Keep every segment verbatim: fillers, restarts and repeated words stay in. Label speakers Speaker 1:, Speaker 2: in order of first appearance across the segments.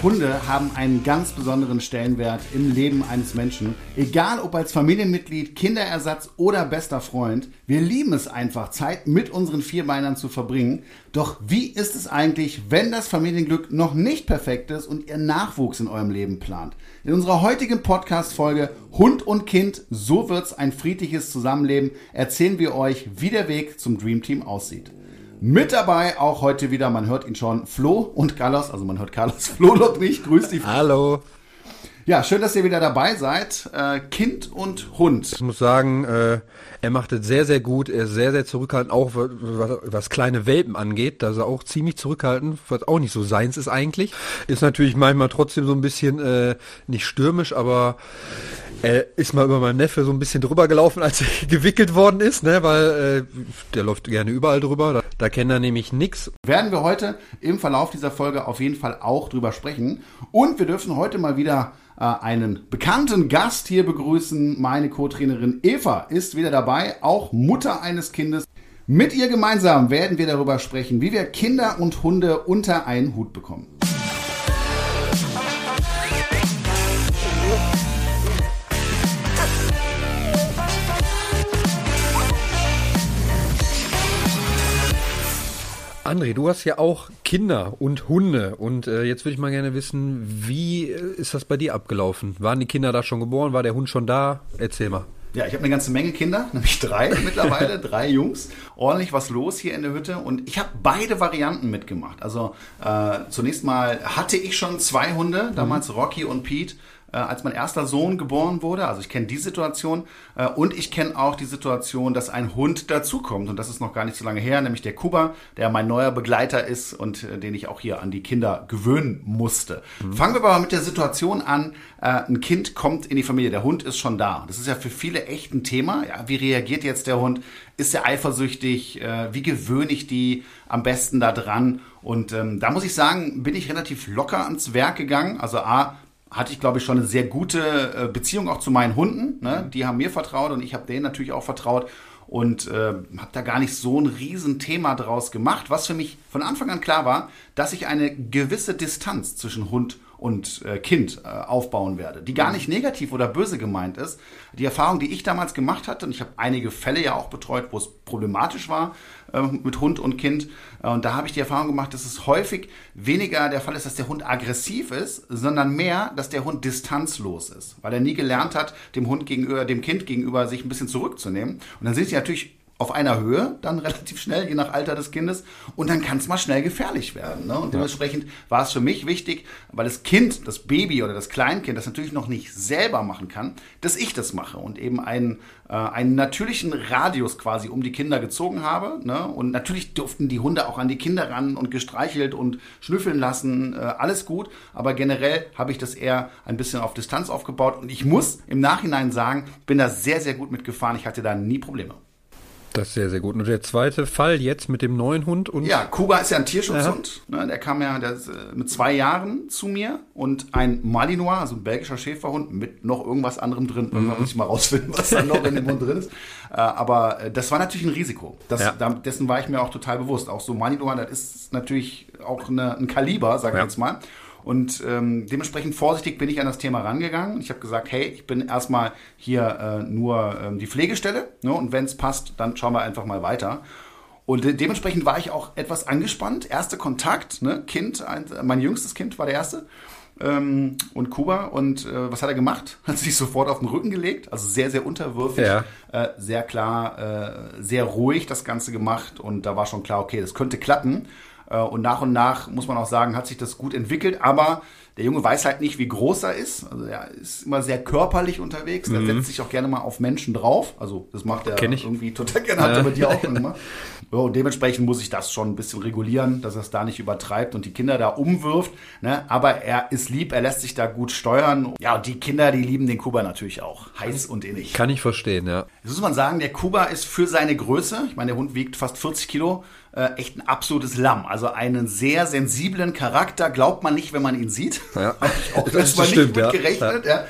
Speaker 1: Hunde haben einen ganz besonderen Stellenwert im Leben eines Menschen. Egal ob als Familienmitglied, Kinderersatz oder bester Freund. Wir lieben es einfach, Zeit mit unseren Vierbeinern zu verbringen. Doch wie ist es eigentlich, wenn das Familienglück noch nicht perfekt ist und ihr Nachwuchs in eurem Leben plant? In unserer heutigen Podcast-Folge Hund und Kind, so wird's ein friedliches Zusammenleben, erzählen wir euch, wie der Weg zum Dream Team aussieht. Mit dabei auch heute wieder, man hört ihn schon, Flo und Carlos, also man hört Carlos, Flo noch nicht, grüß dich.
Speaker 2: Hallo.
Speaker 1: Ja, schön, dass ihr wieder dabei seid. Äh, Kind und Hund.
Speaker 2: Ich muss sagen, äh, er macht es sehr, sehr gut. Er ist sehr, sehr zurückhaltend, auch was, was kleine Welpen angeht. Da ist er auch ziemlich zurückhaltend, was auch nicht so seins ist eigentlich. Ist natürlich manchmal trotzdem so ein bisschen äh, nicht stürmisch, aber er ist mal über meinen Neffe so ein bisschen drüber gelaufen, als er gewickelt worden ist, ne, weil äh, der läuft gerne überall drüber. Da, da kennt er nämlich nix.
Speaker 1: Werden wir heute im Verlauf dieser Folge auf jeden Fall auch drüber sprechen. Und wir dürfen heute mal wieder äh, einen bekannten Gast hier begrüßen. Meine Co-Trainerin Eva ist wieder dabei, auch Mutter eines Kindes. Mit ihr gemeinsam werden wir darüber sprechen, wie wir Kinder und Hunde unter einen Hut bekommen.
Speaker 2: André, du hast ja auch Kinder und Hunde und äh, jetzt würde ich mal gerne wissen, wie ist das bei dir abgelaufen? Waren die Kinder da schon geboren? War der Hund schon da? Erzähl mal.
Speaker 1: Ja, ich habe eine ganze Menge Kinder, nämlich drei mittlerweile, drei Jungs. Ordentlich was los hier in der Hütte und ich habe beide Varianten mitgemacht. Also äh, zunächst mal hatte ich schon zwei Hunde, damals mhm. Rocky und Pete, äh, als mein erster Sohn geboren wurde. Also ich kenne die Situation äh, und ich kenne auch die Situation, dass ein Hund dazukommt. Und das ist noch gar nicht so lange her, nämlich der Kuba, der mein neuer Begleiter ist und äh, den ich auch hier an die Kinder gewöhnen musste. Mhm. Fangen wir aber mit der Situation an, äh, ein Kind kommt in die Familie, der Hund ist schon da. Das ist ja für viele echt ein Thema. Ja, wie reagiert jetzt der Hund? Ist er eifersüchtig? Äh, wie gewöhne ich die am besten da dran? Und ähm, da muss ich sagen, bin ich relativ locker ans Werk gegangen. Also A, hatte ich, glaube ich, schon eine sehr gute Beziehung auch zu meinen Hunden. Ne? Die haben mir vertraut und ich habe denen natürlich auch vertraut und äh, habe da gar nicht so ein Riesenthema draus gemacht. Was für mich von Anfang an klar war, dass ich eine gewisse Distanz zwischen Hund und äh, Kind äh, aufbauen werde, die gar nicht negativ oder böse gemeint ist. Die Erfahrung, die ich damals gemacht hatte, und ich habe einige Fälle ja auch betreut, wo es problematisch war äh, mit Hund und Kind, äh, und da habe ich die Erfahrung gemacht, dass es häufig weniger der Fall ist, dass der Hund aggressiv ist, sondern mehr, dass der Hund distanzlos ist, weil er nie gelernt hat, dem Hund gegenüber, dem Kind gegenüber sich ein bisschen zurückzunehmen. Und dann sind sie natürlich auf einer Höhe, dann relativ schnell, je nach Alter des Kindes. Und dann kann es mal schnell gefährlich werden. Ne? Und dementsprechend war es für mich wichtig, weil das Kind, das Baby oder das Kleinkind das natürlich noch nicht selber machen kann, dass ich das mache und eben einen, äh, einen natürlichen Radius quasi um die Kinder gezogen habe. Ne? Und natürlich durften die Hunde auch an die Kinder ran und gestreichelt und schnüffeln lassen. Äh, alles gut. Aber generell habe ich das eher ein bisschen auf Distanz aufgebaut. Und ich muss im Nachhinein sagen, bin da sehr, sehr gut mitgefahren. Ich hatte da nie Probleme.
Speaker 2: Das ist sehr, sehr gut. Und der zweite Fall jetzt mit dem neuen Hund? Und
Speaker 1: ja, Kuba ist ja ein Tierschutzhund. Ne, der kam ja der ist, äh, mit zwei Jahren zu mir und ein Malinois, also ein belgischer Schäferhund mit noch irgendwas anderem drin. Mhm. Man muss ich mal rausfinden, was da noch in dem Hund drin ist. Äh, aber äh, das war natürlich ein Risiko. Das, ja. da, dessen war ich mir auch total bewusst. Auch so Malinois, das ist natürlich auch eine, ein Kaliber, sagen wir ja. jetzt mal. Und ähm, dementsprechend vorsichtig bin ich an das Thema rangegangen. Ich habe gesagt, hey, ich bin erstmal hier äh, nur ähm, die Pflegestelle, ne? Und wenn es passt, dann schauen wir einfach mal weiter. Und de- dementsprechend war ich auch etwas angespannt. Erster Kontakt, ne? Kind, ein, mein jüngstes Kind war der erste. Ähm, und Kuba. Und äh, was hat er gemacht? Hat sich sofort auf den Rücken gelegt. Also sehr, sehr unterwürfig. Ja. Äh, sehr klar, äh, sehr ruhig das Ganze gemacht. Und da war schon klar, okay, das könnte klappen. Und nach und nach, muss man auch sagen, hat sich das gut entwickelt. Aber der Junge weiß halt nicht, wie groß er ist. Also er ist immer sehr körperlich unterwegs. Mhm. Er setzt sich auch gerne mal auf Menschen drauf. Also das macht er irgendwie total gerne. Hat er bei dir auch schon gemacht. Ja, und dementsprechend muss ich das schon ein bisschen regulieren, dass er es da nicht übertreibt und die Kinder da umwirft. Ne? Aber er ist lieb, er lässt sich da gut steuern. Ja, und die Kinder, die lieben den Kuba natürlich auch. Heiß und innig.
Speaker 2: Kann ich verstehen, ja.
Speaker 1: Jetzt muss man sagen, der Kuba ist für seine Größe, ich meine, der Hund wiegt fast vierzig Kilo, Äh, echt ein absolutes Lamm. Also einen sehr sensiblen Charakter, glaubt man nicht, wenn man ihn sieht.
Speaker 2: Ja.
Speaker 1: Habe ich auch
Speaker 2: das
Speaker 1: erstmal nicht
Speaker 2: stimmt,
Speaker 1: mit
Speaker 2: ja.
Speaker 1: gerechnet. Ja.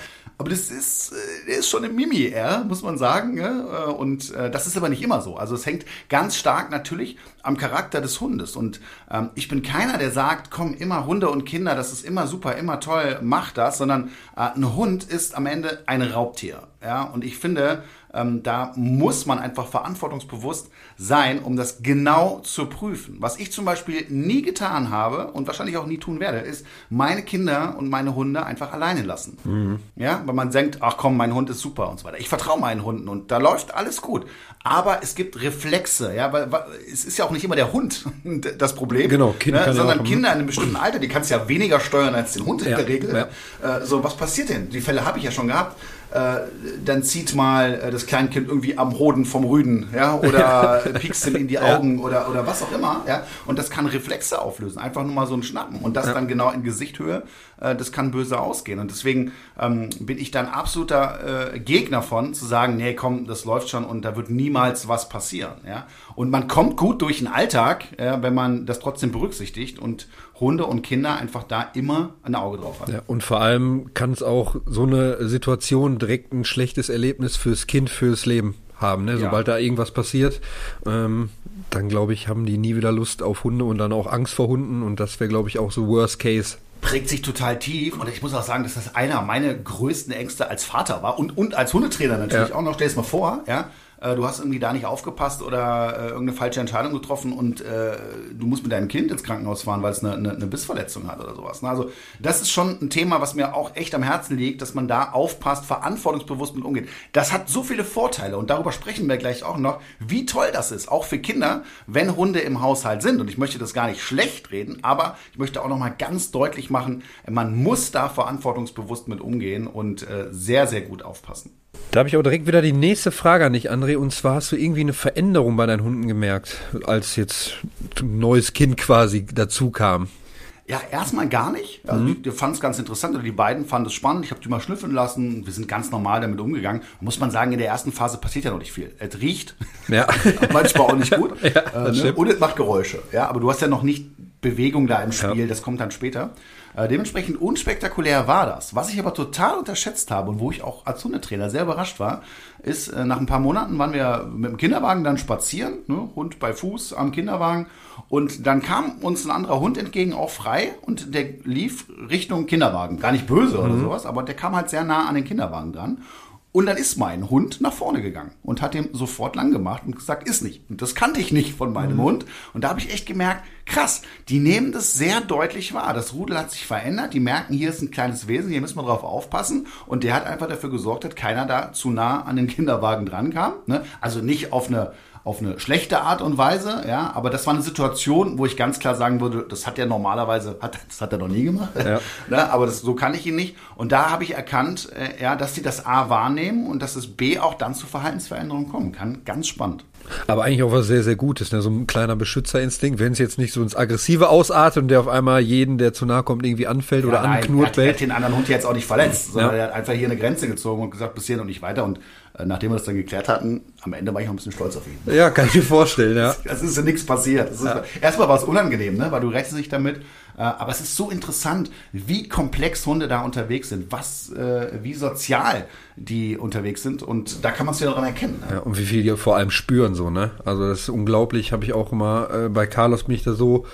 Speaker 1: aber das ist, der ist schon ein Mimi, ja, muss man sagen. Ja? Und äh, das ist aber nicht immer so. Also es hängt ganz stark natürlich am Charakter des Hundes. Und ähm, ich bin keiner, der sagt, komm, immer Hunde und Kinder, das ist immer super, immer toll, mach das. Sondern äh, ein Hund ist am Ende ein Raubtier. Ja? Und ich finde, ähm, da muss man einfach verantwortungsbewusst sein, um das genau zu prüfen. Was ich zum Beispiel nie getan habe und wahrscheinlich auch nie tun werde, ist, meine Kinder und meine Hunde einfach alleine lassen. Mhm. Ja, weil man denkt, ach komm, mein Hund ist super und so weiter. Ich vertraue meinen Hunden und da läuft alles gut. Aber es gibt Reflexe, ja, weil, weil es ist ja auch nicht immer der Hund das Problem,
Speaker 2: genau, Kinder
Speaker 1: ne, sondern
Speaker 2: ja
Speaker 1: Kinder in einem bestimmten Alter, die kannst du ja weniger steuern als den Hund in
Speaker 2: ja,
Speaker 1: der Regel. Ja. Äh, so, was passiert denn? Die Fälle habe ich ja schon gehabt. Äh, dann zieht mal äh, das Kleinkind irgendwie am Hoden vom Rüden, ja, oder piekst ihm in die Augen ja. oder, oder was auch immer, ja, und das kann Reflexe auflösen, einfach nur mal so ein Schnappen und das ja. dann genau in Gesichthöhe, äh, das kann böse ausgehen und deswegen ähm, bin ich dann absoluter äh, Gegner von, zu sagen, nee, komm, das läuft schon und da wird niemals was passieren, ja, und man kommt gut durch den Alltag, ja, wenn man das trotzdem berücksichtigt und Hunde und Kinder einfach da immer ein Auge drauf haben.
Speaker 2: Ja, und vor allem kann es auch so eine Situation direkt ein schlechtes Erlebnis fürs Kind, fürs Leben haben. Ne? Sobald ja. da irgendwas passiert, ähm, dann glaube ich, haben die nie wieder Lust auf Hunde und dann auch Angst vor Hunden und das wäre, glaube ich, auch so Worst Case.
Speaker 1: Prägt sich total tief und ich muss auch sagen, dass das einer meiner größten Ängste als Vater war und, und als Hundetrainer natürlich ja. auch noch. Stell es mal vor, ja. Du hast irgendwie da nicht aufgepasst oder äh, irgendeine falsche Entscheidung getroffen und äh, du musst mit deinem Kind ins Krankenhaus fahren, weil es eine, eine, eine Bissverletzung hat oder sowas. Also das ist schon ein Thema, was mir auch echt am Herzen liegt, dass man da aufpasst, verantwortungsbewusst mit umgeht. Das hat so viele Vorteile und darüber sprechen wir gleich auch noch, wie toll das ist, auch für Kinder, wenn Hunde im Haushalt sind. Und ich möchte das gar nicht schlecht reden, aber ich möchte auch noch mal ganz deutlich machen, man muss da verantwortungsbewusst mit umgehen und äh, sehr, sehr gut aufpassen.
Speaker 2: Da habe ich auch direkt wieder die nächste Frage an dich, André. Und zwar hast du irgendwie eine Veränderung bei deinen Hunden gemerkt, als jetzt ein neues Kind quasi dazu kam?
Speaker 1: Ja, erstmal gar nicht. Also mhm. wir fanden es ganz interessant, oder die beiden fanden es spannend. Ich habe die mal schnüffeln lassen. Wir sind ganz normal damit umgegangen. Muss man sagen, in der ersten Phase passiert ja noch nicht viel. Es riecht,
Speaker 2: ja.
Speaker 1: manchmal auch nicht gut.
Speaker 2: Ja,
Speaker 1: äh, ne? Und es macht Geräusche. Ja, aber du hast ja noch nicht Bewegung da im Spiel. Ja. Das kommt dann später. Äh, dementsprechend unspektakulär war das. Was ich aber total unterschätzt habe und wo ich auch als Hundetrainer sehr überrascht war, ist, äh, nach ein paar Monaten waren wir mit dem Kinderwagen dann spazieren, ne, Hund bei Fuß am Kinderwagen und dann kam uns ein anderer Hund entgegen, auch frei und der lief Richtung Kinderwagen. Gar nicht böse mhm. oder sowas, aber der kam halt sehr nah an den Kinderwagen dran. Und dann ist mein Hund nach vorne gegangen und hat dem sofort lang gemacht und gesagt, ist nicht. Und das kannte ich nicht von meinem mhm. Hund. Und da habe ich echt gemerkt, krass, die nehmen das sehr deutlich wahr. Das Rudel hat sich verändert. Die merken, hier ist ein kleines Wesen, hier müssen wir drauf aufpassen. Und der hat einfach dafür gesorgt, dass keiner da zu nah an den Kinderwagen dran kam. Ne? Also nicht auf eine auf eine schlechte Art und Weise, ja, aber das war eine Situation, wo ich ganz klar sagen würde, das hat er normalerweise, hat, das hat er noch nie gemacht, ja. ne, aber das, so kann ich ihn nicht. Und da habe ich erkannt, äh, ja, dass sie das A wahrnehmen und dass es B auch dann zu Verhaltensveränderungen kommen kann. Ganz spannend.
Speaker 2: Aber eigentlich auch was sehr, sehr Gutes, ne? So ein kleiner Beschützerinstinkt, wenn es jetzt nicht so ins Aggressive ausartet und der auf einmal jeden, der zu nahe kommt, irgendwie anfällt ja, oder nein, anknurrt.
Speaker 1: Er hat, hat den anderen Hund jetzt auch nicht verletzt, sondern ja. er hat einfach hier eine Grenze gezogen und gesagt, bis hierhin und nicht weiter. Und äh, nachdem wir das dann geklärt hatten, am Ende war ich noch ein bisschen stolz auf ihn.
Speaker 2: Ja, kann ich mir vorstellen, ja.
Speaker 1: Es ist ja nichts passiert. Ist, ja. Erstmal war es unangenehm, ne? Weil du rechnest dich damit. Äh, aber es ist so interessant, wie komplex Hunde da unterwegs sind, was, äh, wie sozial die unterwegs sind. Und da kann man es ja daran erkennen. Ne?
Speaker 2: Ja, und wie viel die vor allem spüren, so, ne? Also das ist unglaublich, habe ich auch immer, äh, bei Carlos bin ich da so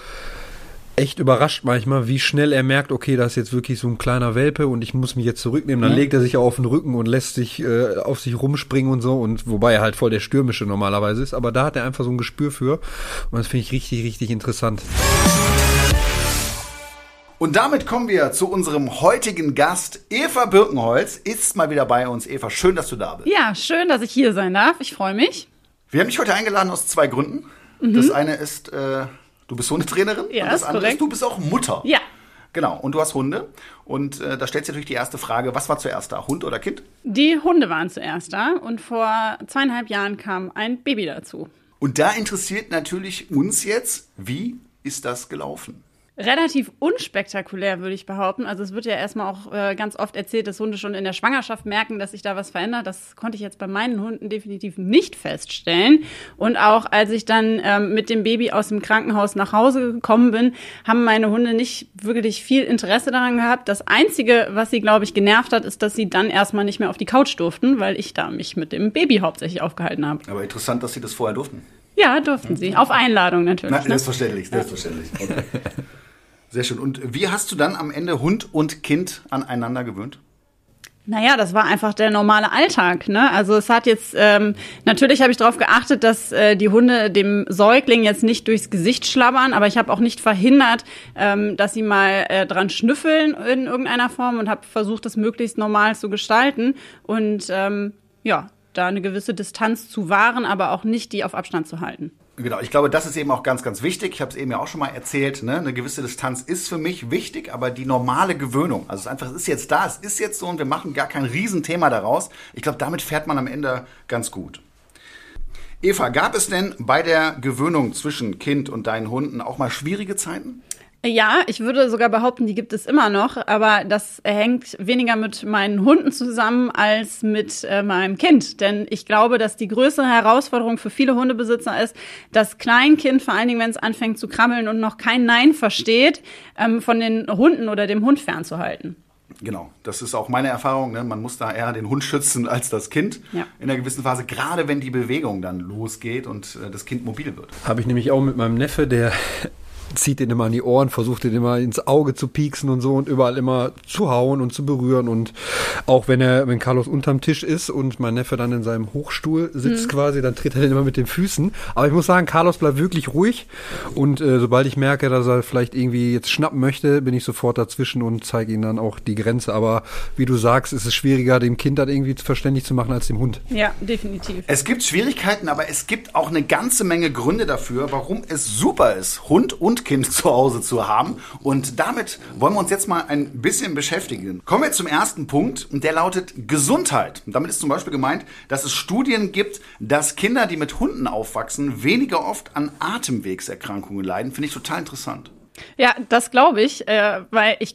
Speaker 2: echt überrascht manchmal, wie schnell er merkt, okay, da ist jetzt wirklich so ein kleiner Welpe und ich muss mich jetzt zurücknehmen. Dann mhm. legt er sich auf den Rücken und lässt sich äh, auf sich rumspringen und so. Und wobei er halt voll der Stürmische normalerweise ist. Aber da hat er einfach so ein Gespür für. Und das finde ich richtig, richtig interessant.
Speaker 1: Und damit kommen wir zu unserem heutigen Gast. Eva Birkenholz ist mal wieder bei uns. Eva, schön, dass du da bist.
Speaker 3: Ja, schön, dass ich hier sein darf. Ich freue mich.
Speaker 1: Wir haben dich heute eingeladen aus zwei Gründen. Mhm. Das eine ist, äh, du bist Hundetrainerin.
Speaker 3: Ja,
Speaker 1: und das
Speaker 3: ist
Speaker 1: andere
Speaker 3: korrekt.
Speaker 1: ist, du bist auch Mutter.
Speaker 3: Ja.
Speaker 1: Genau, und du hast Hunde. Und äh, da stellt sich natürlich die erste Frage, was war zuerst da, Hund oder Kind?
Speaker 3: Die Hunde waren zuerst da und vor zweieinhalb Jahren kam ein Baby dazu.
Speaker 1: Und da interessiert natürlich uns jetzt, wie ist das gelaufen?
Speaker 3: Relativ unspektakulär, würde ich behaupten. Also es wird ja erstmal auch äh, ganz oft erzählt, dass Hunde schon in der Schwangerschaft merken, dass sich da was verändert. Das konnte ich jetzt bei meinen Hunden definitiv nicht feststellen. Und auch als ich dann ähm, mit dem Baby aus dem Krankenhaus nach Hause gekommen bin, haben meine Hunde nicht wirklich viel Interesse daran gehabt. Das Einzige, was sie, glaube ich, genervt hat, ist, dass sie dann erstmal nicht mehr auf die Couch durften, weil ich da mich mit dem Baby hauptsächlich aufgehalten habe.
Speaker 1: Aber interessant, dass sie das vorher durften.
Speaker 3: Ja, durften sie. Auf Einladung natürlich.
Speaker 1: Na, selbstverständlich, selbstverständlich. Okay. Sehr schön. Und wie hast du dann am Ende Hund und Kind aneinander gewöhnt?
Speaker 3: Naja, das war einfach der normale Alltag, ne? Also es hat jetzt, ähm, natürlich habe ich darauf geachtet, dass äh, die Hunde dem Säugling jetzt nicht durchs Gesicht schlabbern, aber ich habe auch nicht verhindert, ähm, dass sie mal äh, dran schnüffeln in irgendeiner Form und habe versucht, das möglichst normal zu gestalten und ähm, ja, da eine gewisse Distanz zu wahren, aber auch nicht die auf Abstand zu halten.
Speaker 1: Genau, ich glaube, das ist eben auch ganz, ganz wichtig. Ich habe es eben ja auch schon mal erzählt, ne? Eine gewisse Distanz ist für mich wichtig, aber die normale Gewöhnung, also es ist einfach, es ist jetzt da, es ist jetzt so und wir machen gar kein Riesenthema daraus. Ich glaube, damit fährt man am Ende ganz gut. Eva, gab es denn bei der Gewöhnung zwischen Kind und deinen Hunden auch mal schwierige Zeiten?
Speaker 3: Ja, ich würde sogar behaupten, die gibt es immer noch, aber das hängt weniger mit meinen Hunden zusammen als mit äh, meinem Kind. Denn ich glaube, dass die größere Herausforderung für viele Hundebesitzer ist, das Kleinkind, vor allen Dingen, wenn es anfängt zu krabbeln und noch kein Nein versteht, ähm, von den Hunden oder dem Hund fernzuhalten.
Speaker 1: Genau, das ist auch meine Erfahrung. Ne? Man muss da eher den Hund schützen als das Kind ja. in einer gewissen Phase, gerade wenn die Bewegung dann losgeht und äh, das Kind mobil wird.
Speaker 2: Habe ich nämlich auch mit meinem Neffe, der zieht den immer an die Ohren, versucht den immer ins Auge zu pieksen und so und überall immer zu hauen und zu berühren und auch wenn er, wenn Carlos unterm Tisch ist und mein Neffe dann in seinem Hochstuhl sitzt mhm. quasi, dann tritt er den immer mit den Füßen. Aber ich muss sagen, Carlos bleibt wirklich ruhig und äh, sobald ich merke, dass er vielleicht irgendwie jetzt schnappen möchte, bin ich sofort dazwischen und zeige ihm dann auch die Grenze. Aber wie du sagst, ist es schwieriger, dem Kind dann irgendwie verständlich zu machen als dem Hund.
Speaker 3: Ja, definitiv.
Speaker 1: Es gibt Schwierigkeiten, aber es gibt auch eine ganze Menge Gründe dafür, warum es super ist, Hund und Kind zu Hause zu haben. Und damit wollen wir uns jetzt mal ein bisschen beschäftigen. Kommen wir zum ersten Punkt und der lautet Gesundheit. Und damit ist zum Beispiel gemeint, dass es Studien gibt, dass Kinder, die mit Hunden aufwachsen, weniger oft an Atemwegserkrankungen leiden. Finde ich total interessant.
Speaker 3: Ja, das glaube ich, äh, weil ich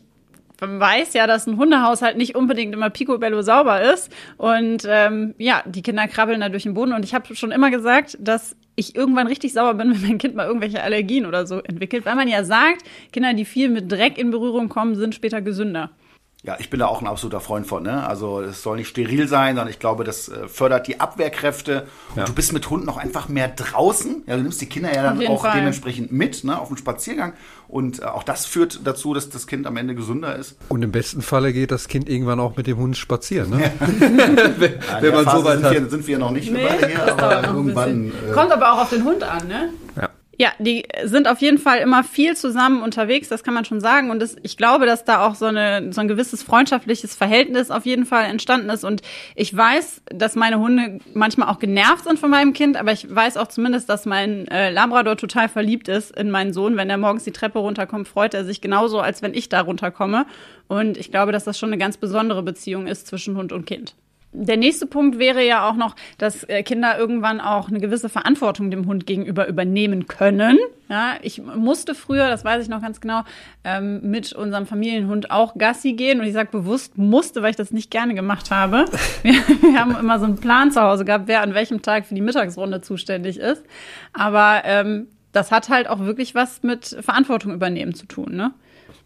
Speaker 3: weiß ja, dass ein Hundehaushalt nicht unbedingt immer picobello sauber ist. Und ähm, ja, die Kinder krabbeln da durch den Boden. Und ich habe schon immer gesagt, dass ich irgendwann richtig sauer bin, wenn mein Kind mal irgendwelche Allergien oder so entwickelt. Weil man ja sagt, Kinder, die viel mit Dreck in Berührung kommen, sind später gesünder.
Speaker 1: Ja, ich bin da auch ein absoluter Freund von. Ne? Also es soll nicht steril sein, sondern ich glaube, das äh, fördert die Abwehrkräfte. Ja. Und du bist mit Hunden auch einfach mehr draußen. Ja, du nimmst die Kinder ja dann auch Fall. dementsprechend mit, ne, auf den Spaziergang. Und äh, auch das führt dazu, dass das Kind am Ende gesünder ist.
Speaker 2: Und im besten Falle geht das Kind irgendwann auch mit dem Hund spazieren. Ne?
Speaker 1: Ja. wenn ja, wenn man so weit sind, hat. Wir, sind wir noch nicht nee, beide hier, aber irgendwann.
Speaker 3: Äh, Kommt aber auch auf den Hund an, ne?
Speaker 2: Ja.
Speaker 3: Ja, die sind auf jeden Fall immer viel zusammen unterwegs, das kann man schon sagen. Und das, ich glaube, dass da auch so, eine, so ein gewisses freundschaftliches Verhältnis auf jeden Fall entstanden ist. Und ich weiß, dass meine Hunde manchmal auch genervt sind von meinem Kind, aber ich weiß auch zumindest, dass mein äh, Labrador total verliebt ist in meinen Sohn. Wenn er morgens die Treppe runterkommt, freut er sich genauso, als wenn ich da runterkomme. Und ich glaube, dass das schon eine ganz besondere Beziehung ist zwischen Hund und Kind. Der nächste Punkt wäre ja auch noch, dass Kinder irgendwann auch eine gewisse Verantwortung dem Hund gegenüber übernehmen können. Ja, ich musste früher, das weiß ich noch ganz genau, ähm, mit unserem Familienhund auch Gassi gehen. Und ich sage bewusst musste, weil ich das nicht gerne gemacht habe. Wir, wir haben immer so einen Plan zu Hause gehabt, wer an welchem Tag für die Mittagsrunde zuständig ist. Aber ähm, das hat halt auch wirklich was mit Verantwortung übernehmen zu tun, ne?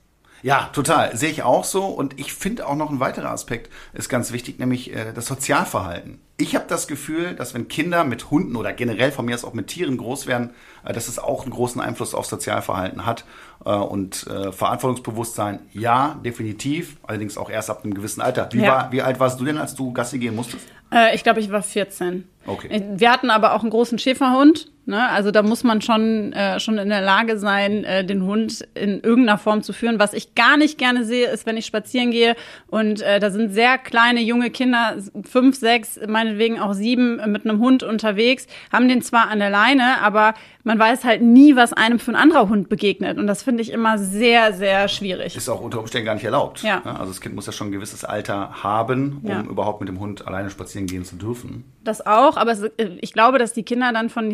Speaker 1: Ja, total. Sehe ich auch so. Und ich finde auch noch ein weiterer Aspekt ist ganz wichtig, nämlich äh, das Sozialverhalten. Ich habe das Gefühl, dass wenn Kinder mit Hunden oder generell von mir aus auch mit Tieren groß werden, äh, dass es auch einen großen Einfluss auf Sozialverhalten hat. Äh, und äh, Verantwortungsbewusstsein, ja, definitiv. Allerdings auch erst ab einem gewissen Alter. Wie,
Speaker 3: ja.
Speaker 1: war, wie alt warst du denn, als du Gassi gehen musstest?
Speaker 3: Äh, ich glaube, ich war vierzehn.
Speaker 1: Okay.
Speaker 3: Wir hatten aber auch einen großen Schäferhund. Ne? Also da muss man schon äh, schon in der Lage sein, äh, den Hund in irgendeiner Form zu führen. Was ich gar nicht gerne sehe, ist, wenn ich spazieren gehe und äh, da sind sehr kleine, junge Kinder, fünf, sechs, meinetwegen auch sieben, mit einem Hund unterwegs, haben den zwar an der Leine, aber man weiß halt nie, was einem für ein anderer Hund begegnet. Und das finde ich immer sehr, sehr schwierig.
Speaker 1: Ist auch unter Umständen gar nicht erlaubt.
Speaker 3: Ja.
Speaker 1: Also das Kind muss ja schon ein gewisses Alter haben, um ja. überhaupt mit dem Hund alleine spazieren gehen zu dürfen.
Speaker 3: Das auch, aber es, ich glaube, dass die Kinder dann von diesen Erwachsenen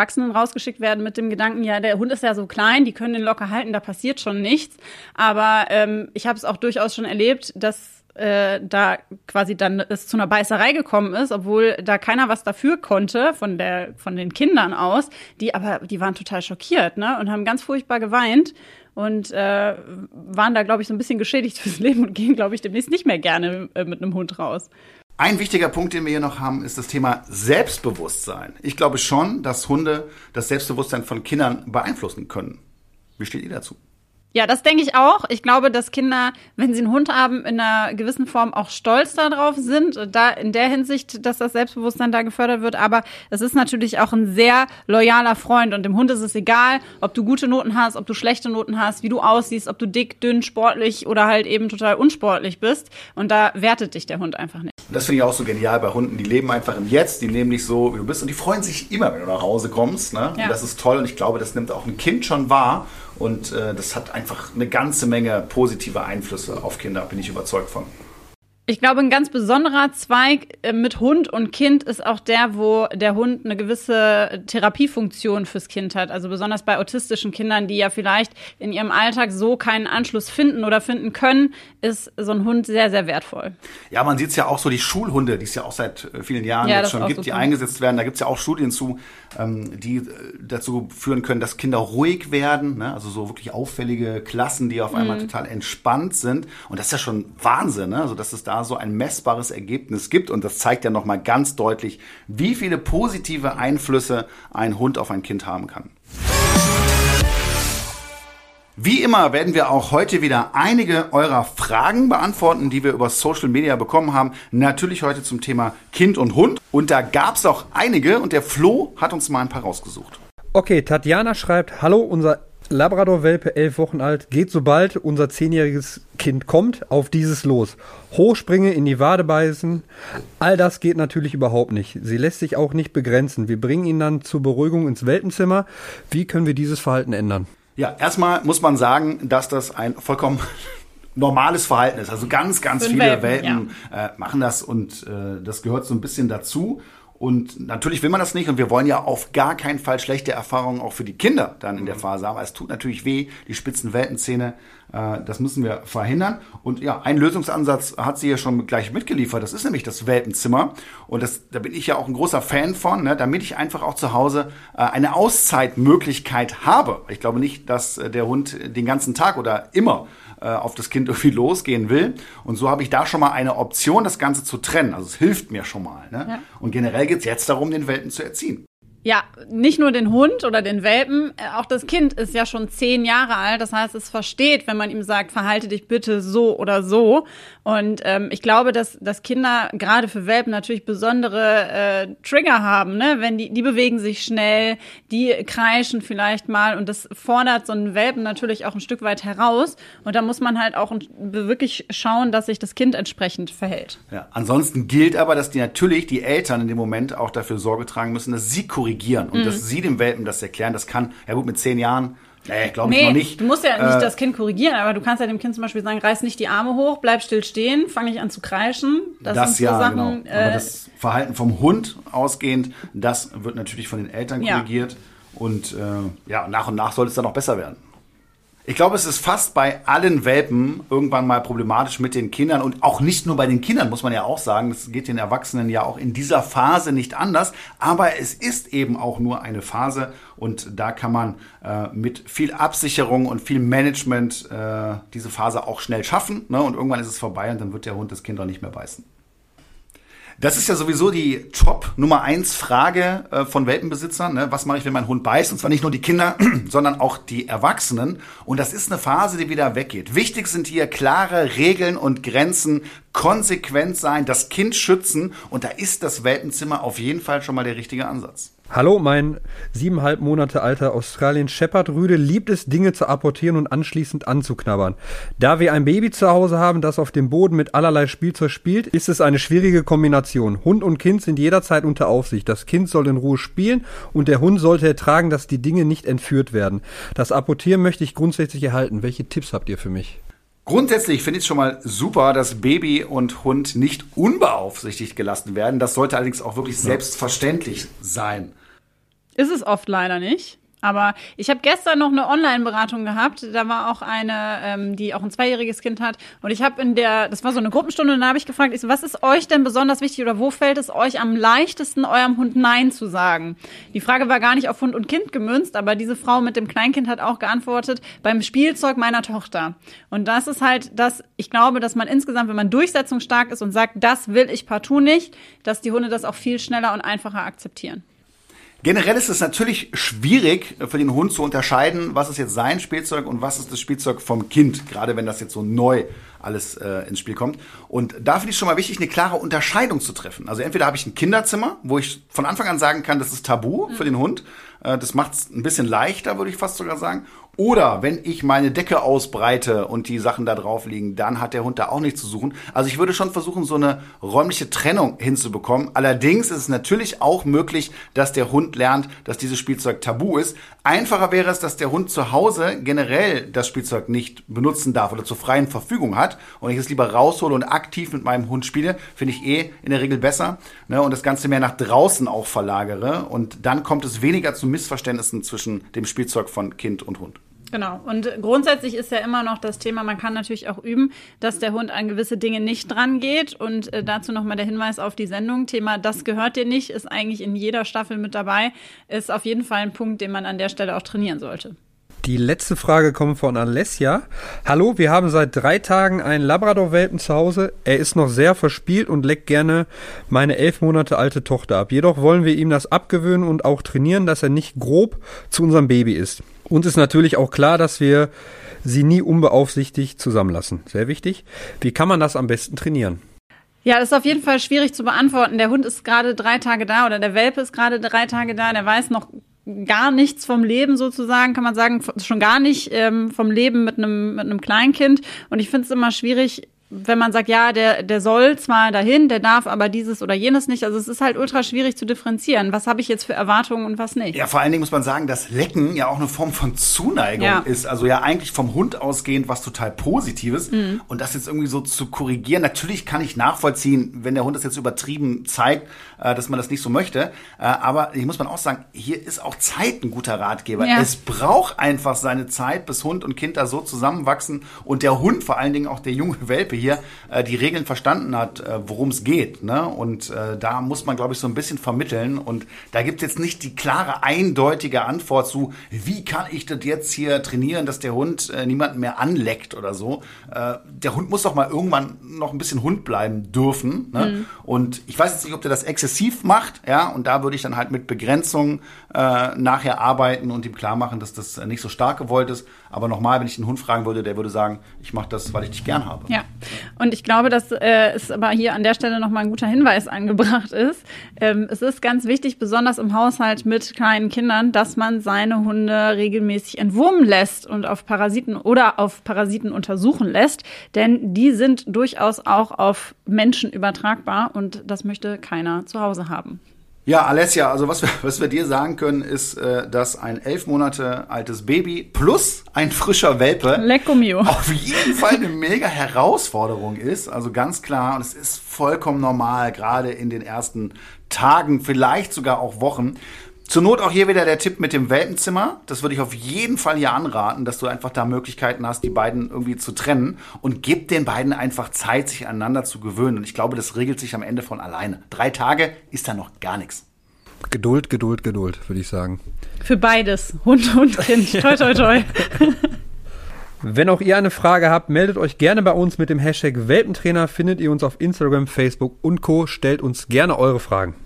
Speaker 3: Erwachsenen rausgeschickt werden mit dem Gedanken, ja, der Hund ist ja so klein, die können den locker halten, da passiert schon nichts. Aber ähm, ich habe es auch durchaus schon erlebt, dass äh, da quasi dann es zu einer Beißerei gekommen ist, obwohl da keiner was dafür konnte von der von den Kindern aus. Die aber, die waren total schockiert, ne, und haben ganz furchtbar geweint. Und äh, waren da, glaube ich, so ein bisschen geschädigt fürs Leben und gehen, glaube ich, demnächst nicht mehr gerne äh, mit einem Hund raus.
Speaker 1: Ein wichtiger Punkt, den wir hier noch haben, ist das Thema Selbstbewusstsein. Ich glaube schon, dass Hunde das Selbstbewusstsein von Kindern beeinflussen können. Wie steht ihr dazu?
Speaker 3: Ja, das denke ich auch. Ich glaube, dass Kinder, wenn sie einen Hund haben, in einer gewissen Form auch stolz darauf sind. Da in der Hinsicht, dass das Selbstbewusstsein da gefördert wird. Aber es ist natürlich auch ein sehr loyaler Freund. Und dem Hund ist es egal, ob du gute Noten hast, ob du schlechte Noten hast, wie du aussiehst, ob du dick, dünn, sportlich oder halt eben total unsportlich bist. Und da wertet dich der Hund einfach nicht.
Speaker 1: Das finde ich auch so genial bei Hunden. Die leben einfach im Jetzt, die nehmen dich so, wie du bist. Und die freuen sich immer, wenn du nach Hause kommst. Ne?
Speaker 3: Ja.
Speaker 1: Und das ist toll. Und ich glaube, das nimmt auch ein Kind schon wahr. Und äh, das hat einfach eine ganze Menge positive Einflüsse auf Kinder, bin ich überzeugt von.
Speaker 3: Ich glaube, ein ganz besonderer Zweig mit Hund und Kind ist auch der, wo der Hund eine gewisse Therapiefunktion fürs Kind hat. Also besonders bei autistischen Kindern, die ja vielleicht in ihrem Alltag so keinen Anschluss finden oder finden können, ist so ein Hund sehr, sehr wertvoll.
Speaker 1: Ja, man sieht es ja auch so, die Schulhunde, die es ja auch seit vielen Jahren
Speaker 3: ja,
Speaker 1: jetzt schon gibt,
Speaker 3: super.
Speaker 1: die eingesetzt werden. Da gibt es ja auch Studien zu, ähm, die dazu führen können, dass Kinder ruhig werden. Ne? Also so wirklich auffällige Klassen, die auf einmal mhm. total entspannt sind. Und das ist ja schon Wahnsinn, ne? Also dass es da so ein messbares Ergebnis gibt. Und das zeigt ja nochmal ganz deutlich, wie viele positive Einflüsse ein Hund auf ein Kind haben kann. Wie immer werden wir auch heute wieder einige eurer Fragen beantworten, die wir über Social Media bekommen haben. Natürlich heute zum Thema Kind und Hund. Und da gab es auch einige und der Flo hat uns mal ein paar rausgesucht.
Speaker 2: Okay, Tatjana schreibt, hallo, unser Labrador-Welpe, elf Wochen alt, geht sobald unser zehnjähriges Kind kommt, auf dieses los. Hochspringe, in die Wade beißen, all das geht natürlich überhaupt nicht. Sie lässt sich auch nicht begrenzen. Wir bringen ihn dann zur Beruhigung ins Welpenzimmer. Wie können wir dieses Verhalten ändern?
Speaker 1: Ja, erstmal muss man sagen, dass das ein vollkommen normales Verhalten ist. Also ganz, ganz viele Welpen, Welpen ja. äh, machen das und äh, das gehört so ein bisschen dazu. Und natürlich will man das nicht und wir wollen ja auf gar keinen Fall schlechte Erfahrungen auch für die Kinder dann in der Phase haben. Es tut natürlich weh, die spitzen Welpenzähne, äh, das müssen wir verhindern. Und ja, ein Lösungsansatz hat sie ja schon gleich mitgeliefert, das ist nämlich das Welpenzimmer. Und das, da bin ich ja auch ein großer Fan von, ne, damit ich einfach auch zu Hause äh, eine Auszeitmöglichkeit habe. Ich glaube nicht, dass äh, der Hund den ganzen Tag oder immer auf das Kind irgendwie losgehen will. Und so habe ich da schon mal eine Option, das Ganze zu trennen. Also es hilft mir schon mal. Ne? Ja. Und generell geht es jetzt darum, den Welpen zu erziehen.
Speaker 3: Ja, nicht nur den Hund oder den Welpen, auch das Kind ist ja schon zehn Jahre alt. Das heißt, es versteht, wenn man ihm sagt, verhalte dich bitte so oder so. Und ähm, ich glaube, dass, dass Kinder gerade für Welpen natürlich besondere äh, Trigger haben, ne? Wenn die, die bewegen sich schnell, die kreischen vielleicht mal und das fordert so einen Welpen natürlich auch ein Stück weit heraus. Und da muss man halt auch wirklich schauen, dass sich das Kind entsprechend verhält.
Speaker 1: Ja, ansonsten gilt aber, dass die natürlich die Eltern in dem Moment auch dafür Sorge tragen müssen, dass sie korrigieren. Und mhm. dass sie dem Welpen das erklären, das kann, ja gut, mit zehn Jahren, nee, glaube ich
Speaker 3: nee,
Speaker 1: noch nicht.
Speaker 3: Du musst ja nicht
Speaker 1: äh,
Speaker 3: das Kind korrigieren, aber du kannst ja dem Kind zum Beispiel sagen, reiß nicht die Arme hoch, bleib still stehen, fang nicht an zu kreischen. Das, das sind so
Speaker 1: ja,
Speaker 3: Sachen,
Speaker 1: genau. Aber äh, das Verhalten vom Hund ausgehend, das wird natürlich von den Eltern korrigiert. Ja. Und äh, ja, nach und nach soll es dann auch besser werden. Ich glaube, es ist fast bei allen Welpen irgendwann mal problematisch mit den Kindern und auch nicht nur bei den Kindern, muss man ja auch sagen. Das geht den Erwachsenen ja auch in dieser Phase nicht anders. Aber es ist eben auch nur eine Phase und da kann man äh, mit viel Absicherung und viel Management äh, diese Phase auch schnell schaffen. Ne? Und irgendwann ist es vorbei und dann wird der Hund das Kind auch nicht mehr beißen. Das ist ja sowieso die Top Nummer eins Frage äh, von Welpenbesitzern. Ne? Was mache ich, wenn mein Hund beißt? Und zwar nicht nur die Kinder, sondern auch die Erwachsenen. Und das ist eine Phase, die wieder weggeht. Wichtig sind hier klare Regeln und Grenzen, konsequent sein, das Kind schützen. Und da ist das Welpenzimmer auf jeden Fall schon mal der richtige Ansatz.
Speaker 2: Hallo, mein siebeneinhalb Monate alter Australien Shepherd Rüde liebt es, Dinge zu apportieren und anschließend anzuknabbern. Da wir ein Baby zu Hause haben, das auf dem Boden mit allerlei Spielzeug spielt, ist es eine schwierige Kombination. Hund und Kind sind jederzeit unter Aufsicht. Das Kind soll in Ruhe spielen und der Hund sollte ertragen, dass die Dinge nicht entführt werden. Das Apportieren möchte ich grundsätzlich erhalten. Welche Tipps habt ihr für mich?
Speaker 1: Grundsätzlich finde ich es schon mal super, dass Baby und Hund nicht unbeaufsichtigt gelassen werden. Das sollte allerdings auch wirklich selbstverständlich sein.
Speaker 3: Ist es oft leider nicht. Aber ich habe gestern noch eine Online-Beratung gehabt. Da war auch eine, ähm, die auch ein zweijähriges Kind hat. Und ich habe in der, das war so eine Gruppenstunde, und da habe ich gefragt, ich so, was ist euch denn besonders wichtig oder wo fällt es euch am leichtesten, eurem Hund Nein zu sagen? Die Frage war gar nicht auf Hund und Kind gemünzt, aber diese Frau mit dem Kleinkind hat auch geantwortet, beim Spielzeug meiner Tochter. Und das ist halt das, ich glaube, dass man insgesamt, wenn man durchsetzungsstark ist und sagt, das will ich partout nicht, dass die Hunde das auch viel schneller und einfacher akzeptieren.
Speaker 1: Generell ist es natürlich schwierig für den Hund zu unterscheiden, was ist jetzt sein Spielzeug und was ist das Spielzeug vom Kind, gerade wenn das jetzt so neu alles äh, ins Spiel kommt. Und da finde ich schon mal wichtig, eine klare Unterscheidung zu treffen. Also entweder habe ich ein Kinderzimmer, wo ich von Anfang an sagen kann, das ist tabu für den Hund. Äh, das macht es ein bisschen leichter, würde ich fast sogar sagen. Oder wenn ich meine Decke ausbreite und die Sachen da drauf liegen, dann hat der Hund da auch nichts zu suchen. Also ich würde schon versuchen, so eine räumliche Trennung hinzubekommen. Allerdings ist es natürlich auch möglich, dass der Hund lernt, dass dieses Spielzeug tabu ist. Einfacher wäre es, dass der Hund zu Hause generell das Spielzeug nicht benutzen darf oder zur freien Verfügung hat und ich es lieber raushole und aktiv mit meinem Hund spiele, finde ich eh in der Regel besser, ne, und das Ganze mehr nach draußen auch verlagere. Und dann kommt es weniger zu Missverständnissen zwischen dem Spielzeug von Kind und Hund.
Speaker 3: Genau. Und grundsätzlich ist ja immer noch das Thema, man kann natürlich auch üben, dass der Hund an gewisse Dinge nicht dran geht. Und äh, dazu nochmal der Hinweis auf die Sendung. Thema Das gehört dir nicht, ist eigentlich in jeder Staffel mit dabei. Ist auf jeden Fall ein Punkt, den man an der Stelle auch trainieren sollte.
Speaker 2: Die letzte Frage kommt von Alessia. Hallo, wir haben seit drei Tagen einen Labrador-Welpen zu Hause. Er ist noch sehr verspielt und leckt gerne meine elf Monate alte Tochter ab. Jedoch wollen wir ihm das abgewöhnen und auch trainieren, dass er nicht grob zu unserem Baby ist. Uns ist natürlich auch klar, dass wir sie nie unbeaufsichtigt zusammenlassen. Sehr wichtig. Wie kann man das am besten trainieren?
Speaker 3: Ja, das ist auf jeden Fall schwierig zu beantworten. Der Hund ist gerade drei Tage da oder der Welpe ist gerade drei Tage da. Der weiß noch gar nichts vom Leben sozusagen, kann man sagen, schon gar nicht ähm, vom Leben mit einem mit einem Kleinkind. Und ich finde es immer schwierig, wenn man sagt, ja, der der soll zwar dahin, der darf aber dieses oder jenes nicht. Also es ist halt ultra schwierig zu differenzieren. Was habe ich jetzt für Erwartungen und was nicht?
Speaker 1: Ja, vor allen Dingen muss man sagen, dass Lecken ja auch eine Form von Zuneigung
Speaker 3: ja. ist.
Speaker 1: Also ja eigentlich vom Hund ausgehend was total Positives. Mhm. Und das jetzt irgendwie so zu korrigieren, natürlich kann ich nachvollziehen, wenn der Hund das jetzt übertrieben zeigt, äh, dass man das nicht so möchte. Äh, aber hier muss man auch sagen, hier ist auch Zeit ein guter Ratgeber. Ja. Es braucht einfach seine Zeit, bis Hund und Kind da so zusammenwachsen und der Hund, vor allen Dingen auch der junge Welpe hier, äh, die Regeln verstanden hat, äh, worum es geht. Ne? Und äh, da muss man, glaube ich, so ein bisschen vermitteln. Und da gibt es jetzt nicht die klare, eindeutige Antwort zu, wie kann ich das jetzt hier trainieren, dass der Hund äh, niemanden mehr anleckt oder so. Äh, der Hund muss doch mal irgendwann noch ein bisschen Hund bleiben dürfen. Ne? Mhm. Und ich weiß jetzt nicht, ob der das exzessiv macht. Ja, und da würde ich dann halt mit Begrenzung äh, nachher arbeiten und ihm klar machen, dass das äh, nicht so stark gewollt ist. Aber nochmal, wenn ich den Hund fragen würde, der würde sagen, ich mache das, weil ich dich gern habe.
Speaker 3: Ja, und ich glaube, dass äh, es aber hier an der Stelle nochmal ein guter Hinweis angebracht ist. Ähm, es ist ganz wichtig, besonders im Haushalt mit kleinen Kindern, dass man seine Hunde regelmäßig entwurmen lässt und auf Parasiten oder auf Parasiten untersuchen lässt. Denn die sind durchaus auch auf Menschen übertragbar und das möchte keiner zu Hause haben.
Speaker 1: Ja, Alessia, also was wir, was wir dir sagen können, ist, äh, dass ein elf Monate altes Baby plus ein frischer Welpe
Speaker 3: Lecco mio.
Speaker 1: auf jeden Fall eine mega Herausforderung ist. Also ganz klar, und es ist vollkommen normal, gerade in den ersten Tagen, vielleicht sogar auch Wochen. Zur Not auch hier wieder der Tipp mit dem Welpenzimmer. Das würde ich auf jeden Fall hier anraten, dass du einfach da Möglichkeiten hast, die beiden irgendwie zu trennen. Und gib den beiden einfach Zeit, sich aneinander zu gewöhnen. Und ich glaube, das regelt sich am Ende von alleine. Drei Tage ist da noch gar nichts.
Speaker 2: Geduld, Geduld, Geduld, würde ich sagen.
Speaker 3: Für beides, Hund und Kind. Toi, toi, toi.
Speaker 2: Wenn auch ihr eine Frage habt, meldet euch gerne bei uns mit dem Hashtag Welpentrainer. Findet ihr uns auf Instagram, Facebook und Co. Stellt uns gerne eure Fragen.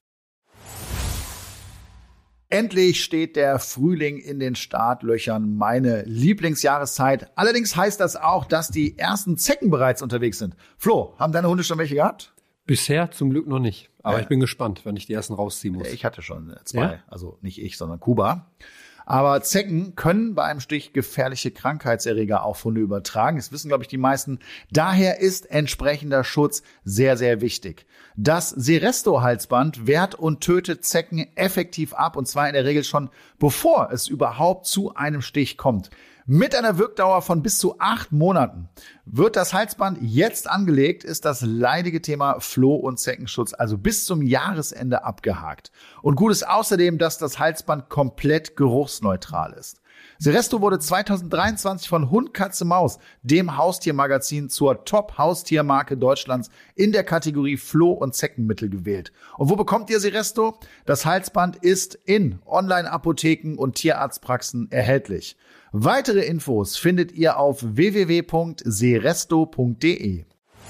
Speaker 4: Endlich steht der Frühling in den Startlöchern, meine Lieblingsjahreszeit. Allerdings heißt das auch, dass die ersten Zecken bereits unterwegs sind. Flo, haben deine Hunde schon welche gehabt?
Speaker 2: Bisher zum Glück noch nicht. Aber
Speaker 4: Ja.
Speaker 2: ich bin gespannt, wenn ich die ersten rausziehen muss.
Speaker 4: Ich hatte schon zwei,
Speaker 2: Ja?
Speaker 4: also nicht ich, sondern Kuba. Aber Zecken können bei einem Stich gefährliche Krankheitserreger auf Hunde übertragen. Das wissen, glaube ich, die meisten. Daher ist entsprechender Schutz sehr, sehr wichtig. Das Seresto-Halsband wehrt und tötet Zecken effektiv ab, und zwar in der Regel schon, bevor es überhaupt zu einem Stich kommt. Mit einer Wirkdauer von bis zu acht Monaten. Wird das Halsband jetzt angelegt, ist das leidige Thema Floh- und Zeckenschutz also bis zum Jahresende abgehakt. Und gut ist außerdem, dass das Halsband komplett geruchsneutral ist. Seresto wurde zweitausenddreiundzwanzig von Hund, Katze, Maus, dem Haustiermagazin, zur Top-Haustiermarke Deutschlands in der Kategorie Floh- und Zeckenmittel gewählt. Und wo bekommt ihr Seresto? Das Halsband ist in Online-Apotheken und Tierarztpraxen erhältlich. Weitere Infos findet ihr auf w w w punkt seresto punkt d e.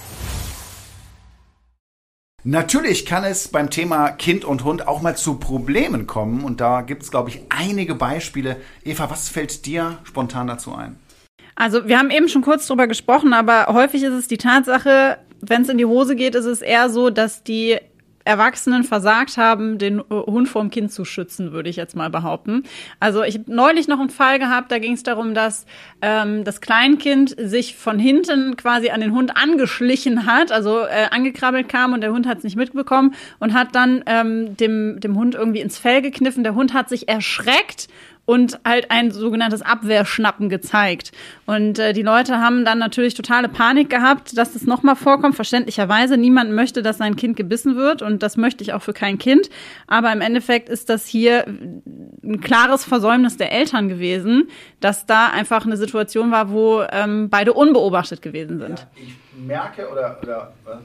Speaker 1: Natürlich kann es beim Thema Kind und Hund auch mal zu Problemen kommen. Und da gibt es, glaube ich, einige Beispiele. Eva, was fällt dir spontan dazu ein?
Speaker 3: Also wir haben eben schon kurz drüber gesprochen, aber häufig ist es die Tatsache, wenn es in die Hose geht, ist es eher so, dass die Erwachsenen versagt haben, den Hund vorm Kind zu schützen, würde ich jetzt mal behaupten. Also ich habe neulich noch einen Fall gehabt, da ging es darum, dass ähm, das Kleinkind sich von hinten quasi an den Hund angeschlichen hat, also äh, angekrabbelt kam und der Hund hat es nicht mitbekommen und hat dann ähm, dem, dem Hund irgendwie ins Fell gekniffen. Der Hund hat sich erschreckt und halt ein sogenanntes Abwehrschnappen gezeigt. Und äh, die Leute haben dann natürlich totale Panik gehabt, dass das nochmal vorkommt. Verständlicherweise, niemand möchte, dass sein Kind gebissen wird und das möchte ich auch für kein Kind. Aber im Endeffekt ist das hier ein klares Versäumnis der Eltern gewesen, dass da einfach eine Situation war, wo ähm, beide unbeobachtet gewesen sind.
Speaker 1: Ja, ich merke oder... oder was?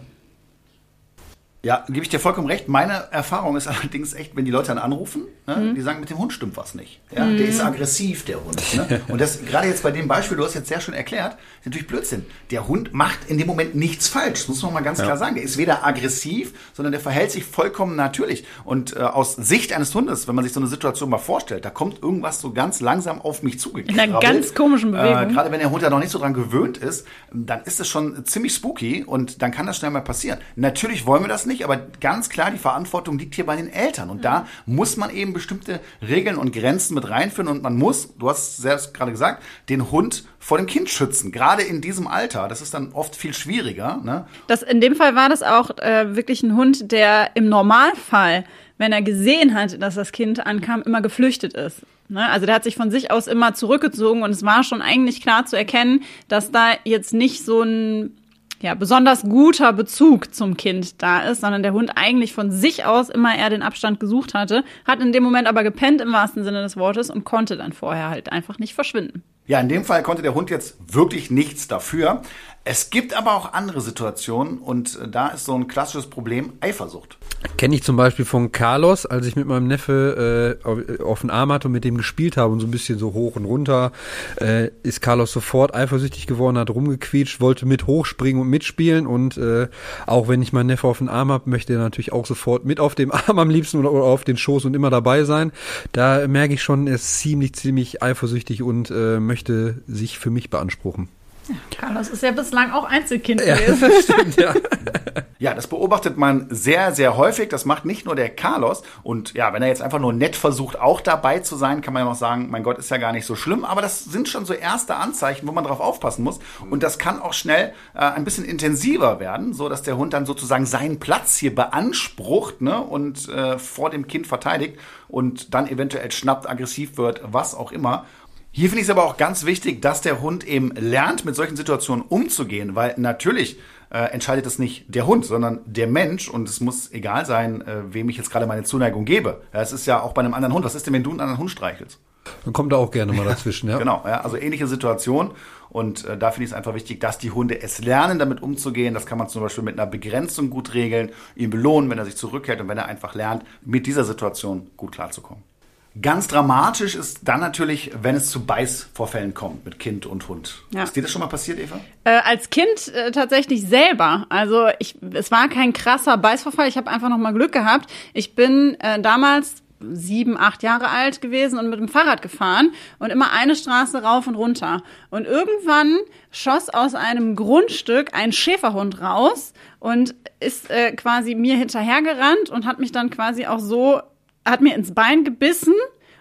Speaker 1: Ja, gebe ich dir vollkommen recht. Meine Erfahrung ist allerdings echt, wenn die Leute dann anrufen, ne, mhm. die sagen, mit dem Hund stimmt was nicht. Ja, mhm. Der ist aggressiv, der Hund. Ne? Und das gerade jetzt bei dem Beispiel, du hast jetzt sehr schön erklärt, ist natürlich Blödsinn. Der Hund macht in dem Moment nichts falsch. Das muss man mal ganz ja. klar sagen. Der ist weder aggressiv, sondern der verhält sich vollkommen natürlich. Und äh, aus Sicht eines Hundes, wenn man sich so eine Situation mal vorstellt, da kommt irgendwas so ganz langsam auf mich zugekrabbelt.
Speaker 3: In einer ganz komischen Bewegung.
Speaker 1: Äh, gerade wenn der Hund da noch nicht so dran gewöhnt ist, dann ist es schon ziemlich spooky und dann kann das schnell mal passieren. Natürlich wollen wir das nicht. Nicht, aber ganz klar, die Verantwortung liegt hier bei den Eltern. Und da muss man eben bestimmte Regeln und Grenzen mit reinführen. Und man muss, du hast selbst gerade gesagt, den Hund vor dem Kind schützen. Gerade in diesem Alter. Das ist dann oft viel schwieriger. Ne?
Speaker 3: Das, in dem Fall war das auch äh, wirklich ein Hund, der im Normalfall, wenn er gesehen hat, dass das Kind ankam, immer geflüchtet ist. Ne? Also der hat sich von sich aus immer zurückgezogen. Und es war schon eigentlich klar zu erkennen, dass da jetzt nicht so ein ja, besonders guter Bezug zum Kind da ist, sondern der Hund eigentlich von sich aus immer eher den Abstand gesucht hatte, hat in dem Moment aber gepennt im wahrsten Sinne des Wortes und konnte dann vorher halt einfach nicht verschwinden.
Speaker 1: Ja, in dem Fall konnte der Hund jetzt wirklich nichts dafür. Es gibt aber auch andere Situationen und da ist so ein klassisches Problem Eifersucht.
Speaker 2: Kenne ich zum Beispiel von Carlos, als ich mit meinem Neffe äh, auf, auf den Arm hatte und mit dem gespielt habe und so ein bisschen so hoch und runter, äh, ist Carlos sofort eifersüchtig geworden, hat rumgequietscht, wollte mit hochspringen und mitspielen und äh, auch wenn ich meinen Neffe auf den Arm habe, möchte er natürlich auch sofort mit auf dem Arm am liebsten oder, oder auf den Schoß und immer dabei sein. Da merke ich schon, er ist ziemlich, ziemlich eifersüchtig und äh, möchte sich für mich beanspruchen.
Speaker 3: Ja, Carlos ist ja bislang auch Einzelkind
Speaker 2: ja,
Speaker 3: gewesen.
Speaker 2: Das stimmt, ja.
Speaker 1: Ja, das beobachtet man sehr, sehr häufig. Das macht nicht nur der Carlos. Und ja, wenn er jetzt einfach nur nett versucht, auch dabei zu sein, kann man ja noch sagen, mein Gott, ist ja gar nicht so schlimm. Aber das sind schon so erste Anzeichen, wo man drauf aufpassen muss. Und das kann auch schnell äh, ein bisschen intensiver werden, so dass der Hund dann sozusagen seinen Platz hier beansprucht, ne, und äh, vor dem Kind verteidigt und dann eventuell schnappt, aggressiv wird, was auch immer. Hier finde ich es aber auch ganz wichtig, dass der Hund eben lernt, mit solchen Situationen umzugehen, weil natürlich äh, entscheidet es nicht der Hund, sondern der Mensch und es muss egal sein, äh, wem ich jetzt gerade meine Zuneigung gebe. Ja, es ist ja auch bei einem anderen Hund. Was ist denn, wenn du einen anderen Hund streichelst?
Speaker 2: Dann kommt er auch gerne mal dazwischen, ja.
Speaker 1: Genau, ja, also ähnliche Situation und äh, da finde ich es einfach wichtig, dass die Hunde es lernen, damit umzugehen. Das kann man zum Beispiel mit einer Begrenzung gut regeln, ihn belohnen, wenn er sich zurückhält und wenn er einfach lernt, mit dieser Situation gut klarzukommen. Ganz dramatisch ist dann natürlich, wenn es zu Beißvorfällen kommt mit Kind und Hund. Ja. Ist dir das schon mal passiert, Eva?
Speaker 3: Äh, als Kind äh, tatsächlich selber. Also ich, es war kein krasser Beißvorfall. Ich habe einfach noch mal Glück gehabt. Ich bin äh, damals sieben, acht Jahre alt gewesen und mit dem Fahrrad gefahren und immer eine Straße rauf und runter. Und irgendwann schoss aus einem Grundstück ein Schäferhund raus und ist äh, quasi mir hinterhergerannt und hat mich dann quasi auch so hat mir ins Bein gebissen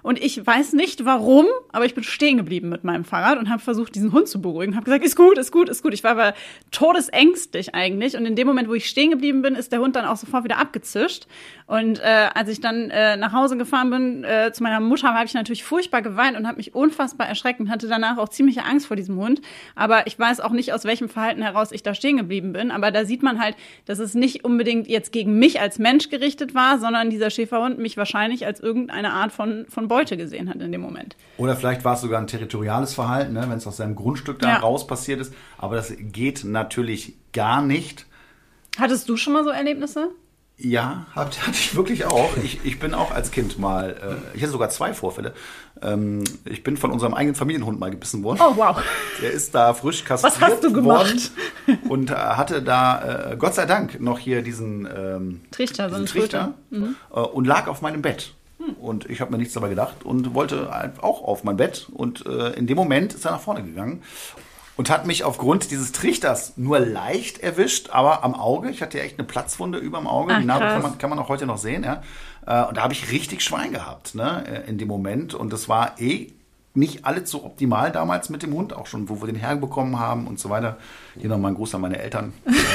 Speaker 3: und ich weiß nicht warum, aber ich bin stehen geblieben mit meinem Fahrrad und habe versucht, diesen Hund zu beruhigen. Habe gesagt, ist gut, ist gut, ist gut. Ich war aber todesängstlich eigentlich und in dem Moment, wo ich stehen geblieben bin, ist der Hund dann auch sofort wieder abgezischt. Und äh, als ich dann äh, nach Hause gefahren bin äh, zu meiner Mutter, habe ich natürlich furchtbar geweint und habe mich unfassbar erschreckt und hatte danach auch ziemliche Angst vor diesem Hund. Aber ich weiß auch nicht, aus welchem Verhalten heraus ich da stehen geblieben bin. Aber da sieht man halt, dass es nicht unbedingt jetzt gegen mich als Mensch gerichtet war, sondern dieser Schäferhund mich wahrscheinlich als irgendeine Art von, von Beute gesehen hat in dem Moment.
Speaker 1: Oder vielleicht war es sogar ein territoriales Verhalten, ne, wenn es aus seinem Grundstück da
Speaker 3: ja.
Speaker 1: raus passiert ist. Aber das geht natürlich gar nicht.
Speaker 3: Hattest du schon mal so Erlebnisse?
Speaker 1: Ja, hatte ich wirklich auch. Ich, ich bin auch als Kind mal, äh, ich hatte sogar zwei Vorfälle. Ähm, ich bin von unserem eigenen Familienhund mal gebissen worden.
Speaker 3: Oh, wow.
Speaker 1: Der ist da frisch kastriert
Speaker 3: Was hast du gemacht?
Speaker 1: worden und äh, hatte da, äh, Gott sei Dank, noch hier diesen ähm,
Speaker 3: Trichter,
Speaker 1: diesen
Speaker 3: so
Speaker 1: Trichter
Speaker 3: mhm.
Speaker 1: äh, und lag auf meinem Bett. Und ich habe mir nichts dabei gedacht und wollte auch auf mein Bett. Und äh, in dem Moment ist er nach vorne gegangen und hat mich aufgrund dieses Trichters nur leicht erwischt, aber am Auge. Ich hatte ja echt eine Platzwunde über dem Auge.
Speaker 3: Ach,
Speaker 1: die Narbe
Speaker 3: krass.
Speaker 1: kann man, kann man auch heute noch sehen. Ja? Äh, und da habe ich richtig Schwein gehabt, ne, in dem Moment. Und das war eh nicht alles so optimal damals mit dem Hund, auch schon, wo wir den herbekommen haben und so weiter. Hier nochmal ein Gruß an meine Eltern.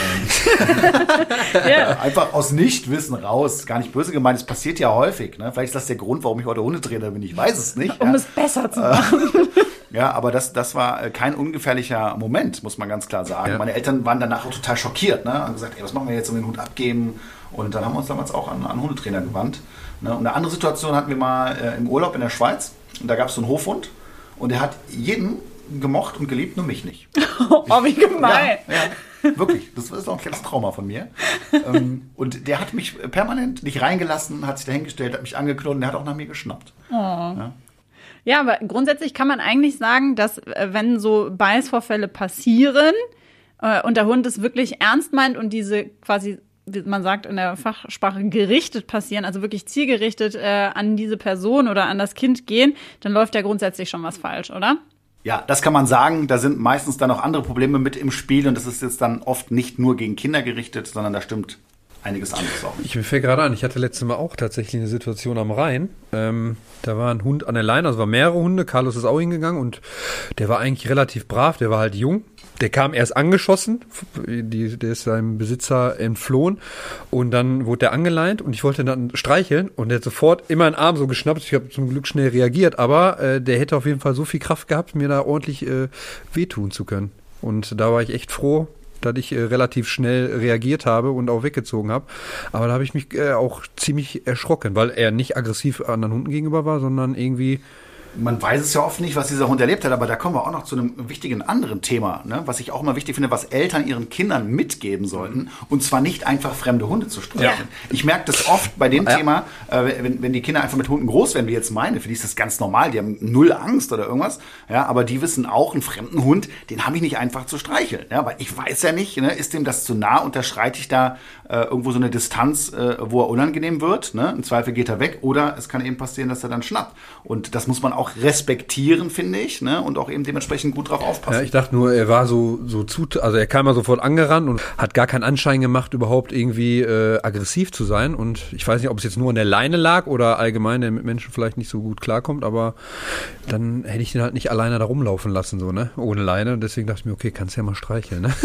Speaker 3: Ja.
Speaker 1: Einfach aus Nichtwissen raus, gar nicht böse gemeint, es passiert ja häufig. Ne? Vielleicht ist das der Grund, warum ich heute Hundetrainer bin, ich weiß es nicht.
Speaker 3: Um
Speaker 1: ja.
Speaker 3: es besser zu machen.
Speaker 1: Ja, aber das, das war kein ungefährlicher Moment, muss man ganz klar sagen. Ja. Meine Eltern waren danach auch total schockiert, ne? Haben gesagt, ey, was machen wir jetzt, um den Hund abgeben? Und dann haben wir uns damals auch an, an Hundetrainer gewandt. Ne? Und eine andere Situation hatten wir mal äh, im Urlaub in der Schweiz. Und da gab es so einen Hofhund. Und der hat jeden gemocht und geliebt, nur mich nicht.
Speaker 3: Oh, wie gemein.
Speaker 1: Ja, ja, wirklich. Das ist auch ein kleines Trauma von mir. ähm, und der hat mich permanent nicht reingelassen, hat sich dahingestellt, hat mich angeknurrt und der hat auch nach mir geschnappt.
Speaker 3: Oh.
Speaker 1: Ja.
Speaker 3: Ja, aber grundsätzlich kann man eigentlich sagen, dass äh, wenn so Beißvorfälle passieren äh, und der Hund es wirklich ernst meint und diese quasi, wie man sagt in der Fachsprache, gerichtet passieren, also wirklich zielgerichtet äh, an diese Person oder an das Kind gehen, dann läuft ja grundsätzlich schon was falsch, oder?
Speaker 1: Ja, das kann man sagen. Da sind meistens dann auch andere Probleme mit im Spiel und das ist jetzt dann oft nicht nur gegen Kinder gerichtet, sondern da stimmt einiges anderes auch.
Speaker 2: Ich mir fällt gerade an, ich hatte letztes Mal auch tatsächlich eine Situation am Rhein. Ähm, da war ein Hund an der Leine, also waren mehrere Hunde. Carlos ist auch hingegangen und der war eigentlich relativ brav, der war halt jung. Der kam erst angeschossen, die, der ist seinem Besitzer entflohen und dann wurde der angeleint und ich wollte dann streicheln und der hat sofort immer einen Arm so geschnappt. Ich habe zum Glück schnell reagiert, aber äh, der hätte auf jeden Fall so viel Kraft gehabt, mir da ordentlich äh, wehtun zu können. Und da war ich echt froh, dass ich äh, relativ schnell reagiert habe und auch weggezogen habe. Aber da habe ich mich äh, auch ziemlich erschrocken, weil er nicht aggressiv anderen Hunden gegenüber war, sondern irgendwie...
Speaker 1: Man weiß es ja oft nicht, was dieser Hund erlebt hat, aber da kommen wir auch noch zu einem wichtigen anderen Thema, ne? Was ich auch mal wichtig finde, was Eltern ihren Kindern mitgeben sollten, und zwar nicht einfach fremde Hunde zu streicheln. Ja. Ich merke das oft bei dem ja. Thema, äh, wenn, wenn die Kinder einfach mit Hunden groß werden, wie jetzt meine, für die ist das ganz normal, die haben null Angst oder irgendwas, ja, aber die wissen auch, einen fremden Hund, den habe ich nicht einfach zu streicheln, ja, weil ich weiß ja nicht, ne, ist dem das zu nah, unterschreite ich da äh, irgendwo so eine Distanz, äh, wo er unangenehm wird, ne? Im Zweifel geht er weg oder es kann eben passieren, dass er dann schnappt, und das muss man auch respektieren, finde ich, ne? Und auch eben dementsprechend gut drauf aufpassen.
Speaker 2: Ja, ich dachte nur, er war so so zu, also er kam mal sofort angerannt und hat gar keinen Anschein gemacht, überhaupt irgendwie äh, aggressiv zu sein. Und ich weiß nicht, ob es jetzt nur an der Leine lag oder allgemein, der mit Menschen vielleicht nicht so gut klarkommt, aber dann hätte ich den halt nicht alleine da rumlaufen lassen, so, ne? Ohne Leine. Und deswegen dachte ich mir, okay, kannst ja mal streicheln, ne?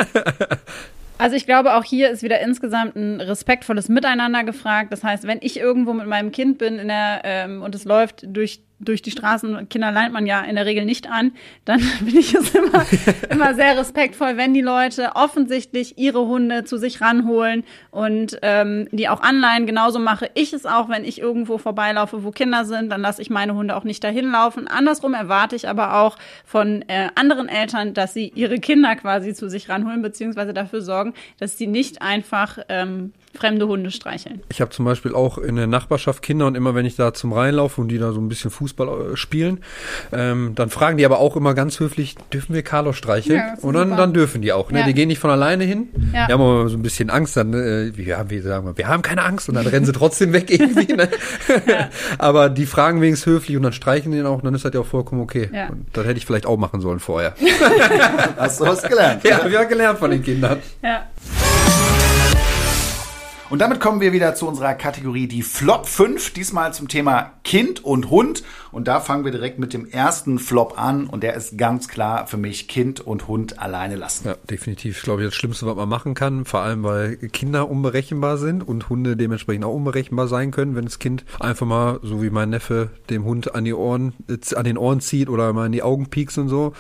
Speaker 3: Also ich glaube, auch hier ist wieder insgesamt ein respektvolles Miteinander gefragt. Das heißt, wenn ich irgendwo mit meinem Kind bin in der, ähm, und es läuft durch durch die Straßen, Kinder leint man ja in der Regel nicht an, dann bin ich es immer, immer sehr respektvoll, wenn die Leute offensichtlich ihre Hunde zu sich ranholen und ähm, die auch anleihen. Genauso mache ich es auch, wenn ich irgendwo vorbeilaufe, wo Kinder sind, dann lasse ich meine Hunde auch nicht dahin laufen. Andersrum erwarte ich aber auch von äh, anderen Eltern, dass sie ihre Kinder quasi zu sich ranholen, beziehungsweise dafür sorgen, dass sie nicht einfach ähm, fremde Hunde streicheln.
Speaker 2: Ich habe zum Beispiel auch in der Nachbarschaft Kinder, und immer wenn ich da zum Rhein laufe und die da so ein bisschen Fußball spielen, ähm, dann fragen die aber auch immer ganz höflich, dürfen wir Carlos streicheln? Ja, und dann, dann dürfen die auch. Ne? Ja. Die gehen nicht von alleine hin. Ja. Die haben aber so ein bisschen Angst. Dann, äh, wir, haben, wir sagen, wir haben keine Angst, und dann rennen sie trotzdem weg irgendwie. Ne? Ja. Aber die fragen wenigstens höflich und dann streichen die ihn auch, und dann ist das ja auch vollkommen okay. Ja. Und das hätte ich vielleicht auch machen sollen vorher.
Speaker 1: Hast du was gelernt?
Speaker 2: Ja, wir haben gelernt von den Kindern.
Speaker 3: Ja.
Speaker 1: Und damit kommen wir wieder zu unserer Kategorie die Flop fünf, diesmal zum Thema Kind und Hund. Und da fangen wir direkt mit dem ersten Flop an und der ist ganz klar für mich Kind und Hund alleine lassen.
Speaker 2: Ja, definitiv. Ich glaube, das Schlimmste, was man machen kann, vor allem weil Kinder unberechenbar sind und Hunde dementsprechend auch unberechenbar sein können, wenn das Kind einfach mal, so wie mein Neffe, dem Hund an die Ohren, äh, an den Ohren zieht oder mal in die Augen piekst und so.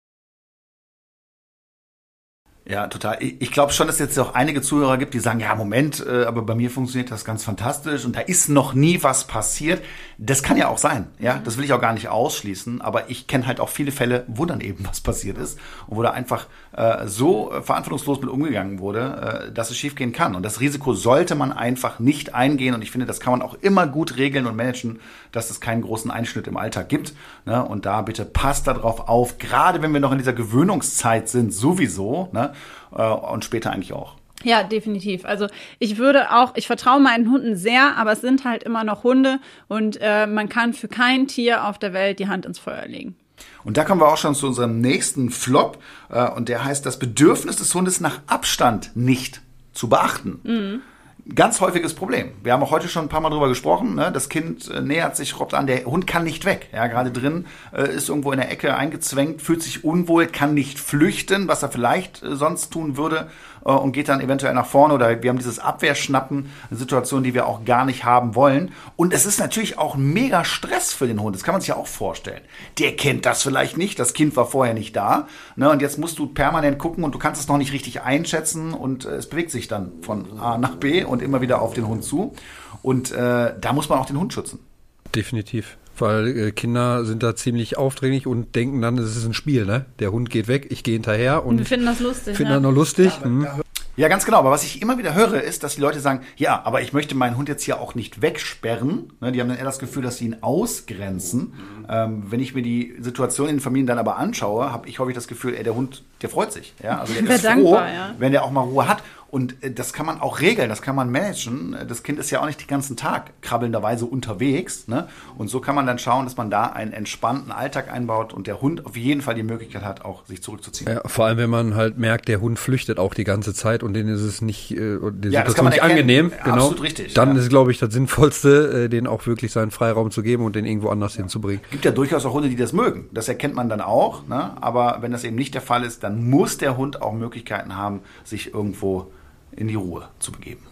Speaker 1: Ja, total. Ich glaube schon, dass es jetzt auch einige Zuhörer gibt, die sagen, ja, Moment, äh, aber bei mir funktioniert das ganz fantastisch und da ist noch nie was passiert. Das kann ja auch sein, ja, das will ich auch gar nicht ausschließen, aber ich kenne halt auch viele Fälle, wo dann eben was passiert ist und wo da einfach äh, so äh, verantwortungslos mit umgegangen wurde, äh, dass es schiefgehen kann. Und das Risiko sollte man einfach nicht eingehen und ich finde, das kann man auch immer gut regeln und managen, dass es keinen großen Einschnitt im Alltag gibt. Ne? Und da bitte passt darauf auf, gerade wenn wir noch in dieser Gewöhnungszeit sind, sowieso, ne? Und später eigentlich auch.
Speaker 3: Ja, definitiv. Also ich würde auch, ich vertraue meinen Hunden sehr, aber es sind halt immer noch Hunde und äh, man kann für kein Tier auf der Welt die Hand ins Feuer legen.
Speaker 1: Und da kommen wir auch schon zu unserem nächsten Flop äh, und der heißt, das Bedürfnis des Hundes nach Abstand nicht zu beachten. Mhm. Ganz häufiges Problem. Wir haben auch heute schon ein paar Mal drüber gesprochen. Ne? Das Kind äh, nähert sich, robbt an. Der Hund kann nicht weg. Ja, gerade drin äh, ist irgendwo in der Ecke eingezwängt, fühlt sich unwohl, kann nicht flüchten, was er vielleicht äh, sonst tun würde äh, und geht dann eventuell nach vorne. Oder wir haben dieses Abwehrschnappen, eine Situation, die wir auch gar nicht haben wollen. Und es ist natürlich auch ein mega Stress für den Hund. Das kann man sich ja auch vorstellen. Der kennt das vielleicht nicht. Das Kind war vorher nicht da. Ne? Und jetzt musst du permanent gucken und du kannst es noch nicht richtig einschätzen. Und äh, es bewegt sich dann von A nach B und immer wieder auf den Hund zu. Und äh, da muss man auch den Hund schützen.
Speaker 2: Definitiv. Weil äh, Kinder sind da ziemlich aufdringlich und denken dann, es ist ein Spiel, ne? Der Hund geht weg, ich gehe hinterher und
Speaker 3: wir finden das lustig.
Speaker 2: Finden
Speaker 3: ja.
Speaker 2: das noch lustig.
Speaker 1: Ja, hm. Ja, ganz genau. Aber was ich immer wieder höre, ist, dass die Leute sagen, ja, aber ich möchte meinen Hund jetzt hier auch nicht wegsperren. Ne, die haben dann eher das Gefühl, dass sie ihn ausgrenzen. Mhm. Ähm, wenn ich mir die Situation in den Familien dann aber anschaue, habe ich häufig das Gefühl, ey, der Hund, der freut sich. Ja? Also der ist froh, dankbar, ja. wenn der auch mal Ruhe hat. Und äh, das kann man auch regeln, das kann man managen. Das Kind ist ja auch nicht den ganzen Tag krabbelnderweise unterwegs. Ne? Und so kann man dann schauen, dass man da einen entspannten Alltag einbaut und der Hund auf jeden Fall die Möglichkeit hat, auch sich zurückzuziehen.
Speaker 2: Ja, vor allem, wenn man halt merkt, der Hund flüchtet auch die ganze Zeit und denen ist es nicht, äh, die
Speaker 1: ja,
Speaker 2: Situation nicht angenehm.
Speaker 1: Ja,
Speaker 2: genau.
Speaker 1: Absolut richtig.
Speaker 2: Dann
Speaker 1: ja.
Speaker 2: ist, glaube ich, das Sinnvollste, äh, denen auch wirklich seinen Freiraum zu geben und den irgendwo anders ja. hinzubringen.
Speaker 1: Es gibt ja durchaus auch Hunde, die das mögen. Das erkennt man dann auch. Ne? Aber wenn das eben nicht der Fall ist, dann muss der Hund auch Möglichkeiten haben, sich irgendwo in die Ruhe zu begeben.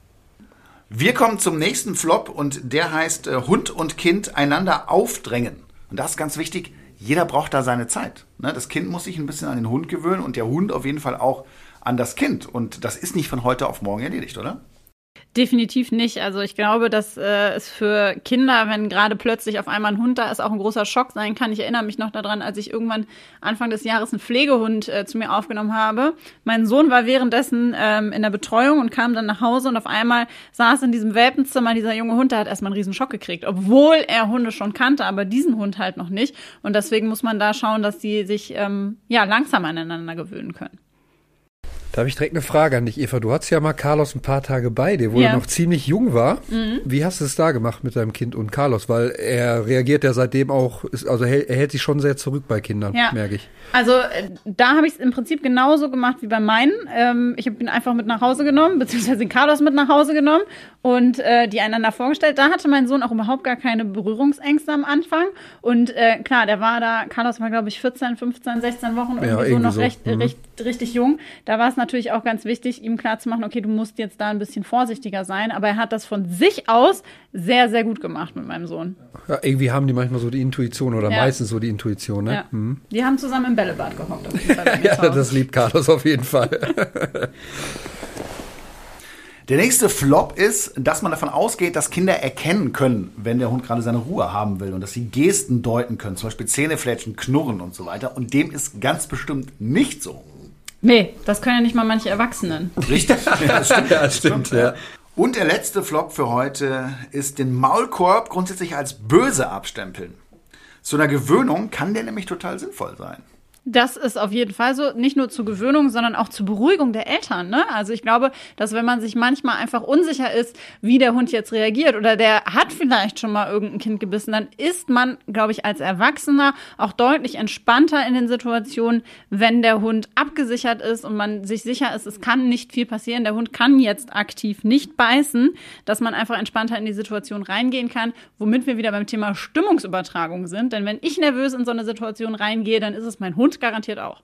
Speaker 1: Wir kommen zum nächsten Flop und der heißt äh, Hund und Kind einander aufdrängen. Und das ist ganz wichtig, jeder braucht da seine Zeit. Ne? Das Kind muss sich ein bisschen an den Hund gewöhnen und der Hund auf jeden Fall auch an das Kind. Und das ist nicht von heute auf morgen erledigt, oder?
Speaker 3: Definitiv nicht. Also ich glaube, dass äh, es für Kinder, wenn gerade plötzlich auf einmal ein Hund da ist, auch ein großer Schock sein kann. Ich erinnere mich noch daran, als ich irgendwann Anfang des Jahres einen Pflegehund äh, zu mir aufgenommen habe. Mein Sohn war währenddessen ähm, in der Betreuung und kam dann nach Hause und auf einmal saß in diesem Welpenzimmer dieser junge Hund, der hat erstmal einen riesen Schock gekriegt, obwohl er Hunde schon kannte, aber diesen Hund halt noch nicht. Und deswegen muss man da schauen, dass die sich ähm, ja langsam aneinander gewöhnen können.
Speaker 2: Da habe ich direkt eine Frage an dich, Eva. Du hattest ja mal Carlos ein paar Tage bei dir, wo ja. er noch ziemlich jung war. Mhm. Wie hast du es da gemacht mit deinem Kind und Carlos? Weil er reagiert ja seitdem auch, also er hält sich schon sehr zurück bei Kindern, ja. merke ich.
Speaker 3: Also da habe ich es im Prinzip genauso gemacht wie bei meinen. Ähm, ich habe ihn einfach mit nach Hause genommen, beziehungsweise den Carlos mit nach Hause genommen und äh, die einander vorgestellt. Da hatte mein Sohn auch überhaupt gar keine Berührungsängste am Anfang. Und äh, klar, der war da, Carlos war glaube ich vierzehn, fünfzehn, sechzehn Wochen, irgendwie, ja, irgendwie so noch so. recht, mhm. recht, richtig jung. Da war es natürlich auch ganz wichtig, ihm klarzumachen, okay, du musst jetzt da ein bisschen vorsichtiger sein. Aber er hat das von sich aus sehr, sehr gut gemacht mit meinem Sohn.
Speaker 2: Ja, irgendwie haben die manchmal so die Intuition oder ja. meistens so die Intuition. Ne?
Speaker 3: Ja.
Speaker 2: Mhm.
Speaker 3: Die haben zusammen im Bällebad gehockt. Auf jeden Fall
Speaker 2: ja, das liebt Carlos auf jeden Fall.
Speaker 1: Der nächste Flop ist, dass man davon ausgeht, dass Kinder erkennen können, wenn der Hund gerade seine Ruhe haben will und dass sie Gesten deuten können, zum Beispiel Zähnefletschen, Knurren und so weiter. Und dem ist ganz bestimmt nicht so.
Speaker 3: Nee, das können ja nicht mal manche Erwachsenen.
Speaker 1: Richtig, ja, das stimmt.
Speaker 2: Ja, das stimmt, ja.
Speaker 1: Und der letzte Flop für heute ist den Maulkorb grundsätzlich als böse abstempeln. Zu einer Gewöhnung kann der nämlich total sinnvoll sein.
Speaker 3: Das ist auf jeden Fall so, nicht nur zur Gewöhnung, sondern auch zur Beruhigung der Eltern, ne? Also ich glaube, dass wenn man sich manchmal einfach unsicher ist, wie der Hund jetzt reagiert oder der hat vielleicht schon mal irgendein Kind gebissen, dann ist man, glaube ich, als Erwachsener auch deutlich entspannter in den Situationen, wenn der Hund abgesichert ist und man sich sicher ist, es kann nicht viel passieren, der Hund kann jetzt aktiv nicht beißen, dass man einfach entspannter in die Situation reingehen kann, womit wir wieder beim Thema Stimmungsübertragung sind. Denn wenn ich nervös in so eine Situation reingehe, dann ist es mein Hund garantiert auch.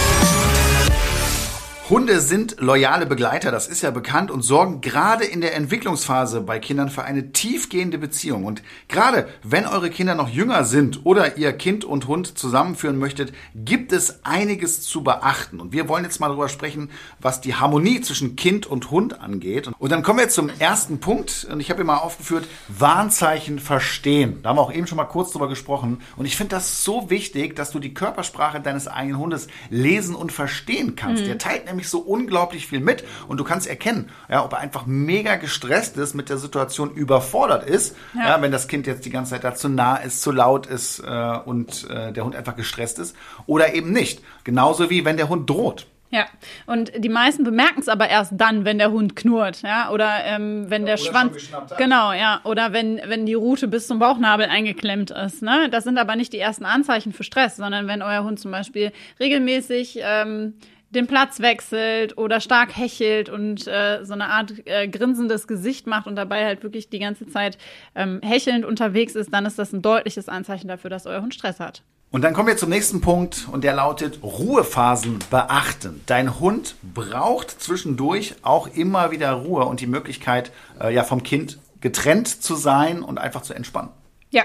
Speaker 1: Hunde sind loyale Begleiter, das ist ja bekannt, und sorgen gerade in der Entwicklungsphase bei Kindern für eine tiefgehende Beziehung. Und gerade wenn eure Kinder noch jünger sind oder ihr Kind und Hund zusammenführen möchtet, gibt es einiges zu beachten. Und wir wollen jetzt mal darüber sprechen, was die Harmonie zwischen Kind und Hund angeht. Und dann kommen wir jetzt zum ersten Punkt. Und ich habe hier mal aufgeführt, Warnzeichen verstehen. Da haben wir auch eben schon mal kurz drüber gesprochen. Und ich finde das so wichtig, dass du die Körpersprache deines eigenen Hundes lesen und verstehen kannst. Mhm. Der teilt nämlich so unglaublich viel mit und du kannst erkennen, ja, ob er einfach mega gestresst ist, mit der Situation überfordert ist, ja. Ja, wenn das Kind jetzt die ganze Zeit da zu nah ist, zu laut ist äh, und äh, der Hund einfach gestresst ist oder eben nicht. Genauso wie wenn der Hund droht.
Speaker 3: Ja, und die meisten bemerken es aber erst dann, wenn der Hund knurrt, ja, oder ähm, wenn der
Speaker 1: oder
Speaker 3: Schwanz, genau, ja, oder wenn wenn die Rute bis zum Bauchnabel eingeklemmt ist, ne. Das sind aber nicht die ersten Anzeichen für Stress, sondern wenn euer Hund zum Beispiel regelmäßig ähm, den Platz wechselt oder stark hechelt und äh, so eine Art äh, grinsendes Gesicht macht und dabei halt wirklich die ganze Zeit ähm, hechelnd unterwegs ist, dann ist das ein deutliches Anzeichen dafür, dass euer Hund Stress hat.
Speaker 1: Und dann kommen wir zum nächsten Punkt und der lautet Ruhephasen beachten. Dein Hund braucht zwischendurch auch immer wieder Ruhe und die Möglichkeit, äh, ja, vom Kind getrennt zu sein und einfach zu entspannen.
Speaker 3: Ja.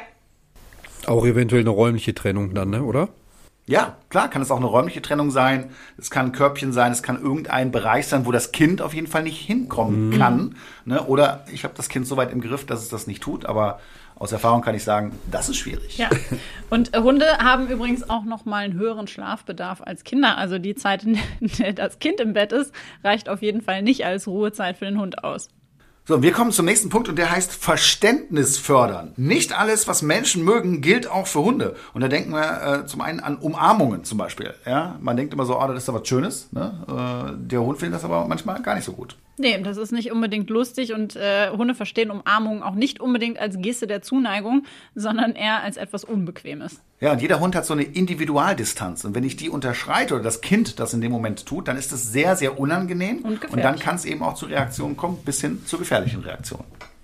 Speaker 2: Auch eventuell eine räumliche Trennung dann, ne, oder?
Speaker 1: Ja, klar, kann es auch eine räumliche Trennung sein. Es kann ein Körbchen sein, es kann irgendein Bereich sein, wo das Kind auf jeden Fall nicht hinkommen mhm. kann. Ne? Oder ich habe das Kind so weit im Griff, dass es das nicht tut, aber aus Erfahrung kann ich sagen, das ist schwierig.
Speaker 3: Ja. Und Hunde haben übrigens auch noch mal einen höheren Schlafbedarf als Kinder. Also die Zeit, in der das Kind im Bett ist, reicht auf jeden Fall nicht als Ruhezeit für den Hund aus.
Speaker 1: So, wir kommen zum nächsten Punkt und der heißt Verständnis fördern. Nicht alles, was Menschen mögen, gilt auch für Hunde. Und da denken wir äh, zum einen an Umarmungen zum Beispiel. Ja, man denkt immer so, ah, das ist aber was Schönes. Ne? Äh, der Hund findet das aber manchmal gar nicht so gut.
Speaker 3: Nee, das ist nicht unbedingt lustig und äh, Hunde verstehen Umarmungen auch nicht unbedingt als Geste der Zuneigung, sondern eher als etwas Unbequemes.
Speaker 1: Ja, und jeder Hund hat so eine Individualdistanz. Und wenn ich die unterschreite oder das Kind das in dem Moment tut, dann ist das sehr, sehr unangenehm. Und, und dann kann es eben auch zu Reaktionen kommen, bis hin zu gefährlichen Reaktionen.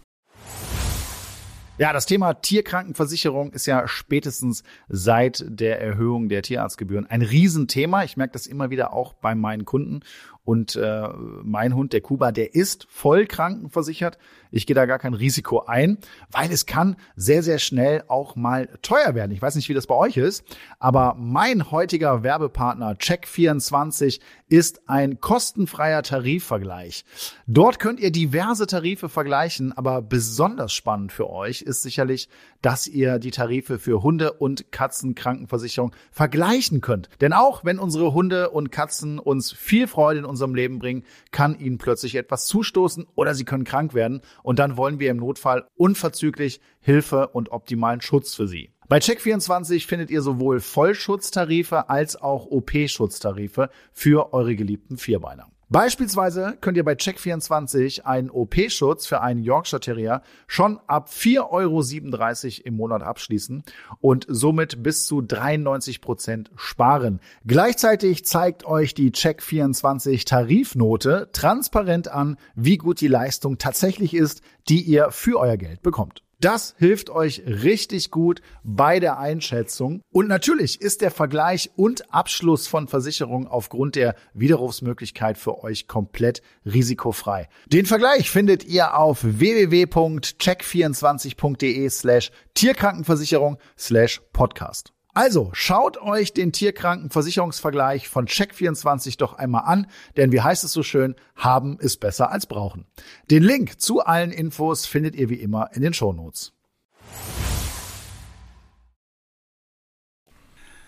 Speaker 4: Ja, das Thema Tierkrankenversicherung ist ja spätestens seit der Erhöhung der Tierarztgebühren ein Riesenthema. Ich merke das immer wieder auch bei meinen Kunden. Und äh, mein Hund, der Kuba, der ist voll krankenversichert. Ich gehe da gar kein Risiko ein, weil es kann sehr, sehr schnell auch mal teuer werden. Ich weiß nicht, wie das bei euch ist, aber mein heutiger Werbepartner Check vierundzwanzig ist ein kostenfreier Tarifvergleich. Dort könnt ihr diverse Tarife vergleichen, aber besonders spannend für euch ist sicherlich, dass ihr die Tarife für Hunde- und Katzenkrankenversicherung vergleichen könnt. Denn auch wenn unsere Hunde und Katzen uns viel Freude in unserem Leben bringen, kann ihnen plötzlich etwas zustoßen oder sie können krank werden. Und dann wollen wir im Notfall unverzüglich Hilfe und optimalen Schutz für sie. Bei Check vierundzwanzig findet ihr sowohl Vollschutztarife als auch O P-Schutztarife für eure geliebten Vierbeiner. Beispielsweise könnt ihr bei Check vierundzwanzig einen O P-Schutz für einen Yorkshire Terrier schon ab vier Euro siebenunddreißig im Monat abschließen und somit bis zu dreiundneunzig Prozent sparen. Gleichzeitig zeigt euch die Check vierundzwanzig Tarifnote transparent an, wie gut die Leistung tatsächlich ist, die ihr für euer Geld bekommt. Das hilft euch richtig gut bei der Einschätzung. Und natürlich ist der Vergleich und Abschluss von Versicherungen aufgrund der Widerrufsmöglichkeit für euch komplett risikofrei. Den Vergleich findet ihr auf w w w punkt check vierundzwanzig punkt d e slash Tierkrankenversicherung slash Podcast. Also schaut euch den Tierkrankenversicherungsvergleich von Check vierundzwanzig doch einmal an, denn wie heißt es so schön, haben ist besser als brauchen. Den Link zu allen Infos findet ihr wie immer in den Shownotes.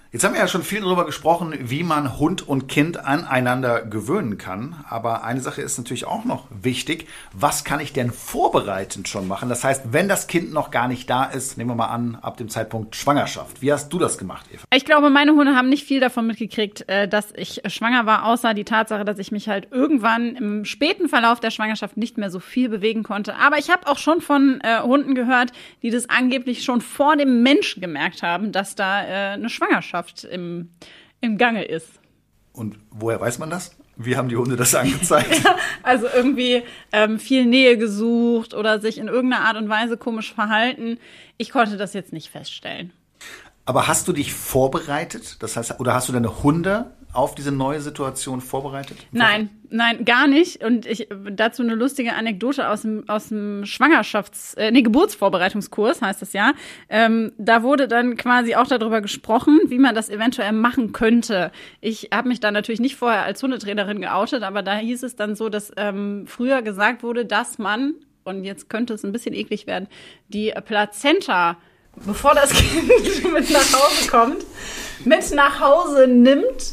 Speaker 1: Jetzt haben wir ja schon viel darüber gesprochen, wie man Hund und Kind aneinander gewöhnen kann. Aber eine Sache ist natürlich auch noch wichtig. Was kann ich denn vorbereitend schon machen? Das heißt, wenn das Kind noch gar nicht da ist, nehmen wir mal an, ab dem Zeitpunkt Schwangerschaft. Wie hast du das gemacht, Eva?
Speaker 3: Ich glaube, meine Hunde haben nicht viel davon mitgekriegt, dass ich schwanger war, außer die Tatsache, dass ich mich halt irgendwann im späten Verlauf der Schwangerschaft nicht mehr so viel bewegen konnte. Aber ich habe auch schon von äh, Hunden gehört, die das angeblich schon vor dem Menschen gemerkt haben, dass da äh, eine Schwangerschaft Im, im Gange ist.
Speaker 1: Und woher weiß man das? Wie haben die Hunde das angezeigt?
Speaker 3: Ja, also irgendwie ähm, viel Nähe gesucht oder sich in irgendeiner Art und Weise komisch verhalten. Ich konnte das jetzt nicht feststellen.
Speaker 1: Aber hast du dich vorbereitet? Das heißt, oder hast du deine Hunde auf diese neue Situation vorbereitet?
Speaker 3: Nein, nein, gar nicht. Und ich dazu eine lustige Anekdote aus dem aus dem Schwangerschafts-, äh, nee, Geburtsvorbereitungskurs heißt das ja. Ähm, da wurde dann quasi auch darüber gesprochen, wie man das eventuell machen könnte. Ich habe mich da natürlich nicht vorher als Hundetrainerin geoutet, aber da hieß es dann so, dass ähm, früher gesagt wurde, dass man, und jetzt könnte es ein bisschen eklig werden, die Plazenta, bevor das Kind mit nach Hause kommt, mit nach Hause nimmt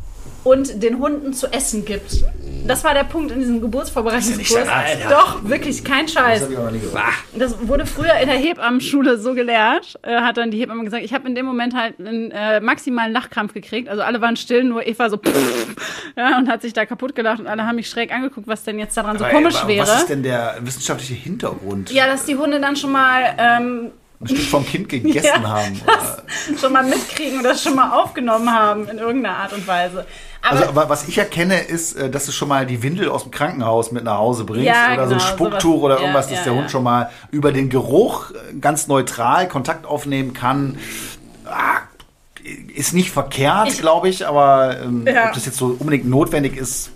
Speaker 3: und den Hunden zu essen gibt. Das war der Punkt in diesem Geburtsvorbereitungskurs. Doch, wirklich, kein Scheiß. Das, das wurde früher in der Hebammenschule so gelehrt, äh, hat dann die Hebamme gesagt, ich habe in dem Moment halt einen äh, maximalen Lachkrampf gekriegt. Also alle waren still, nur Eva so pff, ja, und hat sich da kaputt gelacht und alle haben mich schräg angeguckt, was denn jetzt daran aber, so komisch aber, wäre.
Speaker 1: Was ist denn der wissenschaftliche Hintergrund?
Speaker 3: Ja, dass die Hunde dann schon mal ähm,
Speaker 1: ein Stück vom Kind gegessen ja, haben.
Speaker 3: Oder? Schon mal mitkriegen oder schon mal aufgenommen haben in irgendeiner Art und Weise.
Speaker 1: Aber also, aber was ich erkenne, ist, dass du schon mal die Windel aus dem Krankenhaus mit nach Hause bringst
Speaker 3: ja,
Speaker 1: oder
Speaker 3: genau,
Speaker 1: so ein Spucktuch sowas, oder irgendwas, ja, dass ja, der Hund ja. schon mal über den Geruch ganz neutral Kontakt aufnehmen kann. Ah, ist nicht verkehrt, glaube ich, aber ähm, ja. ob das jetzt so unbedingt notwendig ist.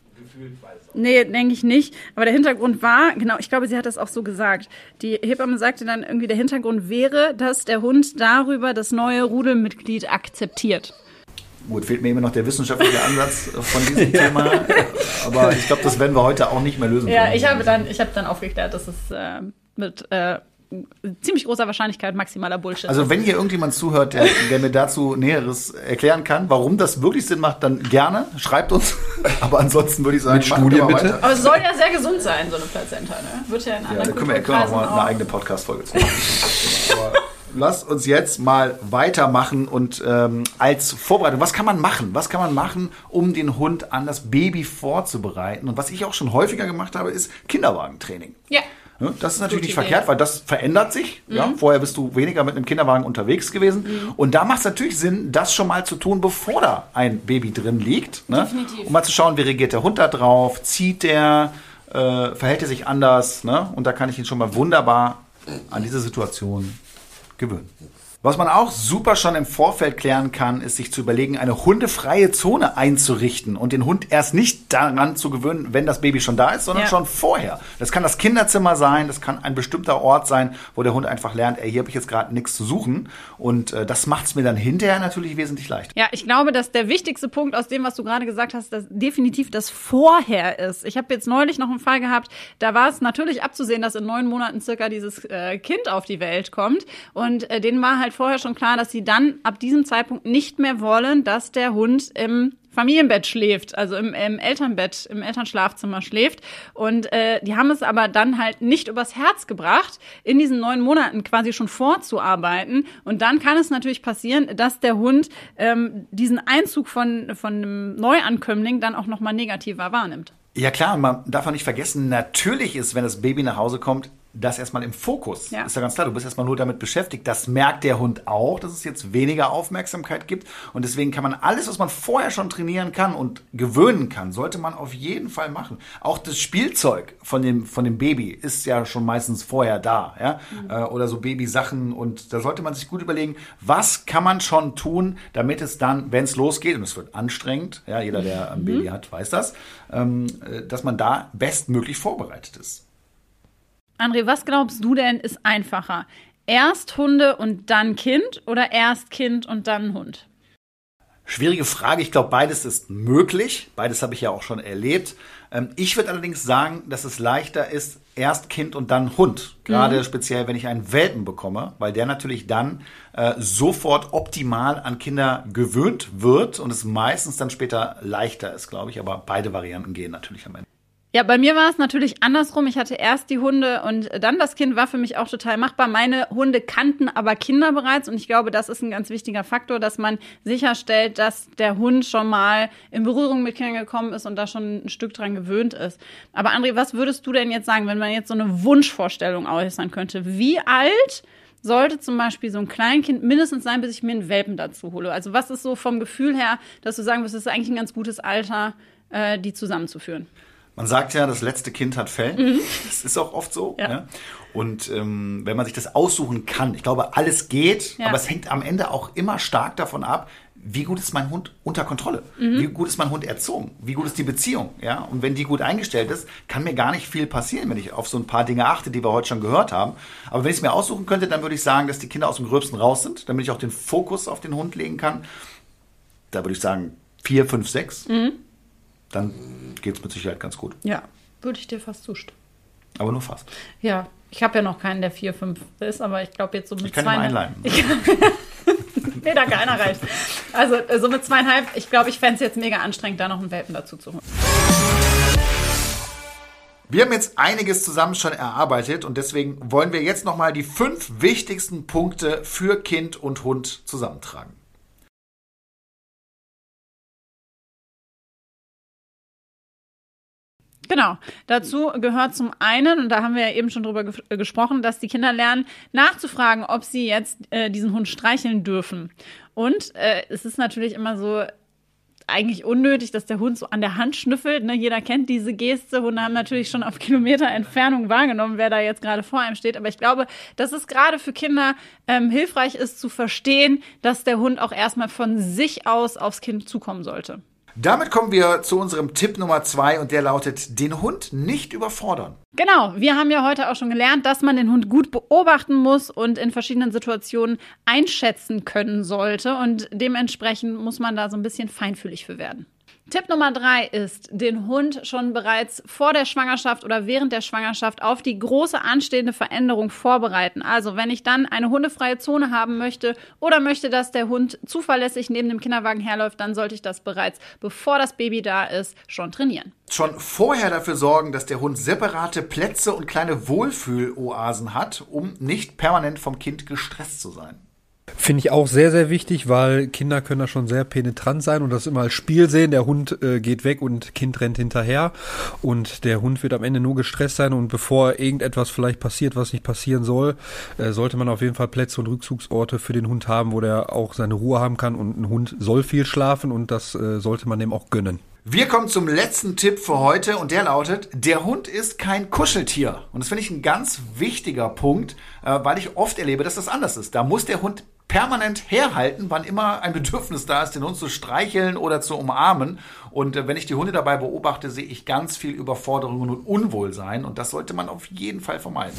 Speaker 3: Nee, denke ich nicht. Aber der Hintergrund war, genau, ich glaube, sie hat das auch so gesagt. Die Hebamme sagte dann irgendwie, der Hintergrund wäre, dass der Hund darüber das neue Rudelmitglied akzeptiert.
Speaker 1: Gut, fehlt mir immer noch der wissenschaftliche Ansatz von diesem ja. Thema. Aber ich glaube, das werden wir heute auch nicht mehr lösen können.
Speaker 3: Ja, ich habe dann, ich habe dann aufgeklärt, dass es äh, mit äh, ziemlich großer Wahrscheinlichkeit maximaler Bullshit ist.
Speaker 1: Also wenn hier irgendjemand zuhört, der, der mir dazu Näheres erklären kann, warum das wirklich Sinn macht, dann gerne, schreibt uns. Aber ansonsten würde ich sagen,
Speaker 2: mit Studien bitte.
Speaker 3: Weiter. Aber es soll ja sehr gesund sein, so eine Plazenta, ne? Wird ja in anderen
Speaker 1: ja, da können wir, können wir auch mal eine eigene Podcast-Folge zu machen. Aber lasst uns jetzt mal weitermachen und ähm, als Vorbereitung, was kann man machen? Was kann man machen, um den Hund an das Baby vorzubereiten? Und was ich auch schon häufiger gemacht habe, ist Kinderwagentraining.
Speaker 3: Ja.
Speaker 1: Das ist natürlich nicht verkehrt, weil das verändert sich. Mhm. Ja? Vorher bist du weniger mit einem Kinderwagen unterwegs gewesen. Mhm. Und da macht es natürlich Sinn, das schon mal zu tun, bevor da ein Baby drin liegt. Ne?
Speaker 3: Definitiv.
Speaker 1: Um mal zu schauen, wie reagiert der Hund da drauf, zieht der, äh, verhält er sich anders. Ne? Und da kann ich ihn schon mal wunderbar an diese Situation gewöhnen. Was man auch super schon im Vorfeld klären kann, ist sich zu überlegen, eine hundefreie Zone einzurichten und den Hund erst nicht daran zu gewöhnen, wenn das Baby schon da ist, sondern ja. schon vorher. Das kann das Kinderzimmer sein, das kann ein bestimmter Ort sein, wo der Hund einfach lernt, ey, hier habe ich jetzt gerade nichts zu suchen. Und äh, das macht es mir dann hinterher natürlich wesentlich leichter.
Speaker 3: Ja, ich glaube, dass der wichtigste Punkt aus dem, was du gerade gesagt hast, dass definitiv das Vorher ist. Ich habe jetzt neulich noch einen Fall gehabt, da war es natürlich abzusehen, dass in neun Monaten circa dieses äh, Kind auf die Welt kommt. Und äh, denen war halt vorher schon klar, dass sie dann ab diesem Zeitpunkt nicht mehr wollen, dass der Hund im Familienbett schläft, also im, im Elternbett, im Elternschlafzimmer schläft. Und äh, die haben es aber dann halt nicht übers Herz gebracht, in diesen neun Monaten quasi schon vorzuarbeiten. Und dann kann es natürlich passieren, dass der Hund ähm, diesen Einzug von, von einem Neuankömmling dann auch nochmal negativer wahrnimmt.
Speaker 1: Ja klar, man darf auch nicht vergessen, natürlich ist, wenn das Baby nach Hause kommt, das erstmal im Fokus. Ja. Ist ja ganz klar, du bist erstmal nur damit beschäftigt. Das merkt der Hund auch, dass es jetzt weniger Aufmerksamkeit gibt. Und deswegen kann man alles, was man vorher schon trainieren kann und gewöhnen kann, sollte man auf jeden Fall machen. Auch das Spielzeug von dem, von dem Baby ist ja schon meistens vorher da. Ja? Mhm. Äh, oder so Babysachen. Und da sollte man sich gut überlegen, was kann man schon tun, damit es dann, wenn es losgeht, und es wird anstrengend, ja, jeder, der ein mhm. Baby hat, weiß das, ähm, dass man da bestmöglich vorbereitet ist.
Speaker 3: André, was glaubst du denn ist einfacher? Erst Hunde und dann Kind oder erst Kind und dann Hund?
Speaker 1: Schwierige Frage. Ich glaube, beides ist möglich. Beides habe ich ja auch schon erlebt. Ich würde allerdings sagen, dass es leichter ist, erst Kind und dann Hund. Gerade mhm. speziell, wenn ich einen Welpen bekomme, weil der natürlich dann äh, sofort optimal an Kinder gewöhnt wird und es meistens dann später leichter ist, glaube ich. Aber beide Varianten gehen natürlich am Ende.
Speaker 3: Ja, bei mir war es natürlich andersrum. Ich hatte erst die Hunde und dann das Kind, war für mich auch total machbar. Meine Hunde kannten aber Kinder bereits und ich glaube, das ist ein ganz wichtiger Faktor, dass man sicherstellt, dass der Hund schon mal in Berührung mit Kindern gekommen ist und da schon ein Stück dran gewöhnt ist. Aber André, was würdest du denn jetzt sagen, wenn man jetzt so eine Wunschvorstellung äußern könnte? Wie alt sollte zum Beispiel so ein Kleinkind mindestens sein, bis ich mir einen Welpen dazu hole? Also was ist so vom Gefühl her, dass du sagen würdest, das ist eigentlich ein ganz gutes Alter, äh, die zusammenzuführen?
Speaker 1: Man sagt ja, das letzte Kind hat Fell. Mhm. Das ist auch oft so. Ja. Ja. Und ähm, wenn man sich das aussuchen kann, ich glaube, alles geht, ja. aber es hängt am Ende auch immer stark davon ab, wie gut ist mein Hund unter Kontrolle? Mhm. Wie gut ist mein Hund erzogen? Wie gut ist die Beziehung? Ja? Und wenn die gut eingestellt ist, kann mir gar nicht viel passieren, wenn ich auf so ein paar Dinge achte, die wir heute schon gehört haben. Aber wenn ich es mir aussuchen könnte, dann würde ich sagen, dass die Kinder aus dem Gröbsten raus sind, damit ich auch den Fokus auf den Hund legen kann. Da würde ich sagen, vier, fünf, sechs. Mhm. Dann geht es mit Sicherheit ganz gut.
Speaker 3: Ja, würde ich dir fast zustimmen.
Speaker 1: Aber nur fast.
Speaker 3: Ja, ich habe ja noch keinen, der vier, fünf ist, aber ich glaube jetzt so mit
Speaker 1: ich kann
Speaker 3: zwei...
Speaker 1: ihn mal einleiten.
Speaker 3: Nee, danke, einer reicht. Also so mit zweieinhalb, ich glaube, ich fände es jetzt mega anstrengend, da noch einen Welpen dazu zu holen.
Speaker 1: Wir haben jetzt einiges zusammen schon erarbeitet und deswegen wollen wir jetzt nochmal die fünf wichtigsten Punkte für Kind und Hund zusammentragen.
Speaker 3: Genau, dazu gehört zum einen, und da haben wir ja eben schon drüber ge- gesprochen, dass die Kinder lernen, nachzufragen, ob sie jetzt äh, diesen Hund streicheln dürfen. Und äh, es ist natürlich immer so eigentlich unnötig, dass der Hund so an der Hand schnüffelt. Ne? Jeder kennt diese Geste. Hunde haben natürlich schon auf Kilometer Entfernung wahrgenommen, wer da jetzt gerade vor einem steht. Aber ich glaube, dass es gerade für Kinder ähm, hilfreich ist, zu verstehen, dass der Hund auch erstmal von sich aus aufs Kind zukommen sollte.
Speaker 1: Damit kommen wir zu unserem Tipp Nummer zwei und der lautet, den Hund nicht überfordern.
Speaker 3: Genau, wir haben ja heute auch schon gelernt, dass man den Hund gut beobachten muss und in verschiedenen Situationen einschätzen können sollte und dementsprechend muss man da so ein bisschen feinfühlig für werden. Tipp Nummer drei ist, den Hund schon bereits vor der Schwangerschaft oder während der Schwangerschaft auf die große anstehende Veränderung vorbereiten. Also wenn ich dann eine hundefreie Zone haben möchte oder möchte, dass der Hund zuverlässig neben dem Kinderwagen herläuft, dann sollte ich das bereits, bevor das Baby da ist, schon trainieren.
Speaker 1: Schon vorher dafür sorgen, dass der Hund separate Plätze und kleine Wohlfühloasen hat, um nicht permanent vom Kind gestresst zu sein.
Speaker 2: Finde ich auch sehr, sehr wichtig, weil Kinder können da schon sehr penetrant sein und das immer als Spiel sehen. Der Hund äh, geht weg und Kind rennt hinterher und der Hund wird am Ende nur gestresst sein und bevor irgendetwas vielleicht passiert, was nicht passieren soll, äh, sollte man auf jeden Fall Plätze und Rückzugsorte für den Hund haben, wo der auch seine Ruhe haben kann und ein Hund soll viel schlafen und das äh, sollte man dem auch gönnen.
Speaker 1: Wir kommen zum letzten Tipp für heute und der lautet, der Hund ist kein Kuscheltier. Und das finde ich ein ganz wichtiger Punkt, äh, weil ich oft erlebe, dass das anders ist. Da muss der Hund permanent herhalten, wann immer ein Bedürfnis da ist, den Hund zu streicheln oder zu umarmen. Und äh, wenn ich die Hunde dabei beobachte, sehe ich ganz viel Überforderungen und Unwohlsein. Und das sollte man auf jeden Fall vermeiden.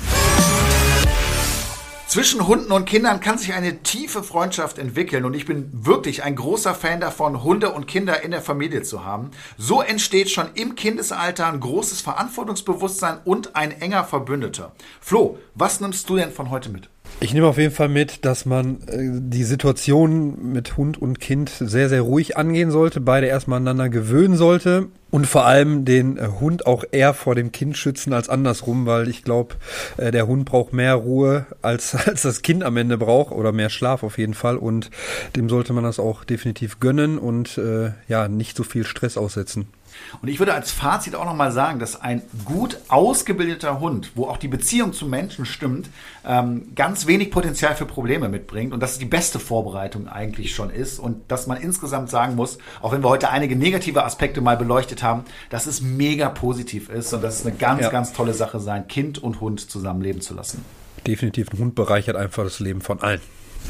Speaker 1: Zwischen Hunden und Kindern kann sich eine tiefe Freundschaft entwickeln und ich bin wirklich ein großer Fan davon, Hunde und Kinder in der Familie zu haben. So entsteht schon im Kindesalter ein großes Verantwortungsbewusstsein und ein enger Verbündeter. Flo, was nimmst du denn von heute mit?
Speaker 2: Ich nehme auf jeden Fall mit, dass man äh, die Situation mit Hund und Kind sehr, sehr ruhig angehen sollte, beide erstmal aneinander gewöhnen sollte und vor allem den äh, Hund auch eher vor dem Kind schützen als andersrum, weil ich glaube, äh, der Hund braucht mehr Ruhe als, als das Kind am Ende braucht oder mehr Schlaf auf jeden Fall und dem sollte man das auch definitiv gönnen und äh, ja nicht so viel Stress aussetzen.
Speaker 1: Und ich würde als Fazit auch nochmal sagen, dass ein gut ausgebildeter Hund, wo auch die Beziehung zum Menschen stimmt, ähm, ganz wenig Potenzial für Probleme mitbringt und dass es die beste Vorbereitung eigentlich schon ist und dass man insgesamt sagen muss, auch wenn wir heute einige negative Aspekte mal beleuchtet haben, dass es mega positiv ist und dass es eine ganz, ja. ganz tolle Sache sein, Kind und Hund zusammenleben zu lassen.
Speaker 2: Definitiv, ein Hund bereichert einfach das Leben von allen.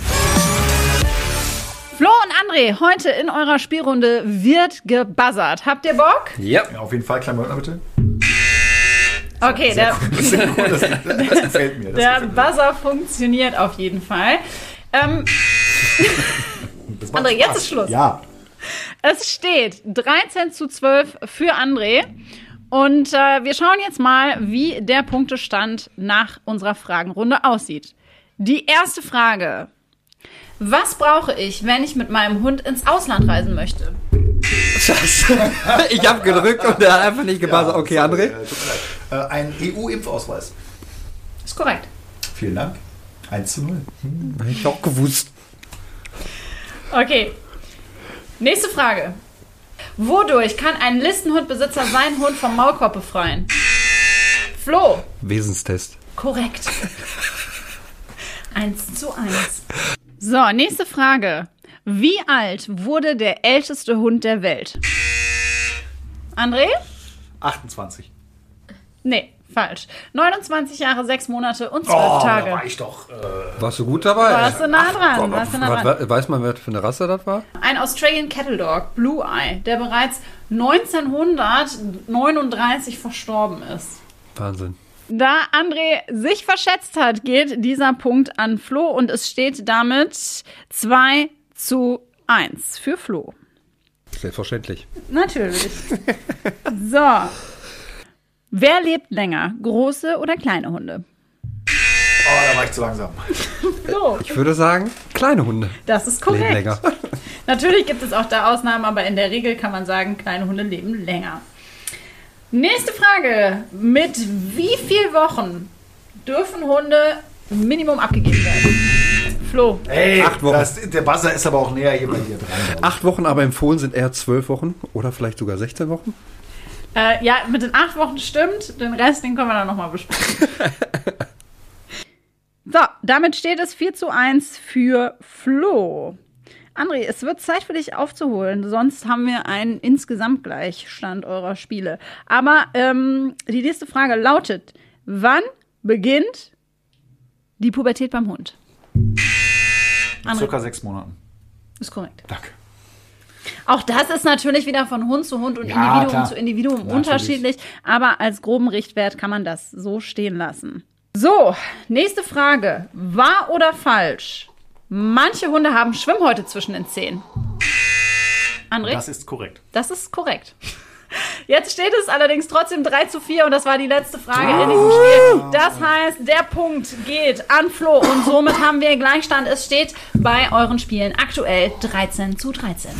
Speaker 3: Flo und André, heute in eurer Spielrunde wird gebuzzert. Habt ihr Bock?
Speaker 1: Ja. ja auf jeden Fall. Kleinen Moment bitte.
Speaker 3: Okay, der,
Speaker 1: cool. Das, cool. das, das gefällt mir. Das
Speaker 3: der
Speaker 1: gefällt
Speaker 3: Buzzer mir. Funktioniert auf jeden Fall. Ähm, André, jetzt ist Schluss.
Speaker 1: Ja.
Speaker 3: Es steht dreizehn zu zwölf für André. Und äh, wir schauen jetzt mal, wie der Punktestand nach unserer Fragenrunde aussieht. Die erste Frage. Was brauche ich, wenn ich mit meinem Hund ins Ausland reisen möchte?
Speaker 2: Scheiße. Ich habe gedrückt und der hat einfach nicht gepasst.
Speaker 4: Ja,
Speaker 2: okay,
Speaker 4: sorry,
Speaker 2: André?
Speaker 4: äh, tut mir leid. Äh, ein E U-Impfausweis.
Speaker 3: Ist korrekt.
Speaker 4: Vielen Dank. eins zu null.
Speaker 2: Hab ich auch gewusst.
Speaker 3: Okay. Nächste Frage. Wodurch kann ein Listenhundbesitzer seinen Hund vom Maulkorb befreien? Flo.
Speaker 2: Wesenstest.
Speaker 3: Korrekt. Eins zu eins. So, nächste Frage. Wie alt wurde der älteste Hund der Welt? André?
Speaker 4: achtundzwanzig.
Speaker 3: Nee, falsch. neunundzwanzig Jahre, sechs Monate und zwölf
Speaker 4: Oh,
Speaker 3: Tage.
Speaker 4: da war ich doch. Äh,
Speaker 2: Warst du gut dabei?
Speaker 3: Warst du nah dran?
Speaker 2: Gott,
Speaker 3: Warst du nah
Speaker 2: was-
Speaker 3: dran?
Speaker 2: was- Weiß man, was für eine Rasse das war?
Speaker 3: Ein Australian Cattle Dog, Blue Eye, der bereits neunzehnhundertneununddreißig verstorben ist.
Speaker 2: Wahnsinn.
Speaker 3: Da André sich verschätzt hat, geht dieser Punkt an Flo und es steht damit zwei zu eins für Flo.
Speaker 2: Selbstverständlich.
Speaker 3: Natürlich. So. Wer lebt länger? Große oder kleine Hunde?
Speaker 4: oh, da war ich zu langsam.
Speaker 3: Flo.
Speaker 2: Ich würde sagen, kleine Hunde
Speaker 3: Das ist
Speaker 2: leben
Speaker 3: korrekt.
Speaker 2: länger.
Speaker 3: Natürlich gibt es auch da Ausnahmen, aber in der Regel kann man sagen, kleine Hunde leben länger. Nächste Frage. Mit wie vielen Wochen dürfen Hunde Minimum abgegeben werden? Flo.
Speaker 4: Ey,
Speaker 2: Acht Wochen.
Speaker 4: Das, der Buzzer ist aber auch näher hier bei dir dran.
Speaker 2: Acht Wochen, aber empfohlen sind eher zwölf Wochen oder vielleicht sogar sechzehn Wochen.
Speaker 3: Äh, ja, mit den acht Wochen stimmt. Den Rest, den können wir dann nochmal besprechen. So, damit steht es vier zu eins für Flo. André, es wird Zeit für dich aufzuholen, sonst haben wir einen Insgesamtgleichstand eurer Spiele. Aber ähm, die nächste Frage lautet, wann beginnt die Pubertät beim Hund? André,
Speaker 4: Circa sechs Monaten.
Speaker 3: ist korrekt.
Speaker 4: Danke.
Speaker 3: Auch das ist natürlich wieder von Hund zu Hund und
Speaker 4: Ja,
Speaker 3: Individuum
Speaker 4: klar.
Speaker 3: zu Individuum
Speaker 4: Natürlich.
Speaker 3: unterschiedlich, aber als groben Richtwert kann man das so stehen lassen. So, nächste Frage. Wahr oder falsch? Manche Hunde haben Schwimmhäute zwischen den Zähnen. André?
Speaker 4: Das ist korrekt.
Speaker 3: Das ist korrekt. Jetzt steht es allerdings trotzdem drei zu vier und das war die letzte Frage in diesem Spiel. Das heißt, der Punkt geht an Flo und somit haben wir Gleichstand. Es steht bei euren Spielen aktuell dreizehn zu dreizehn.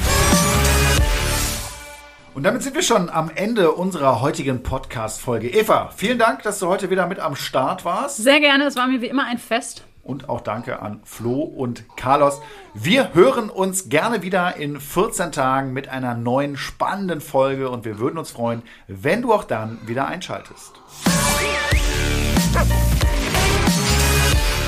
Speaker 4: Und damit sind wir schon am Ende unserer heutigen Podcast-Folge. Eva, vielen Dank, dass du heute wieder mit am Start warst.
Speaker 3: Sehr gerne, es war mir wie immer ein Fest.
Speaker 4: Und auch danke an Flo und Carlos. Wir hören uns gerne wieder in vierzehn Tagen mit einer neuen spannenden Folge und wir würden uns freuen, wenn du auch dann wieder einschaltest.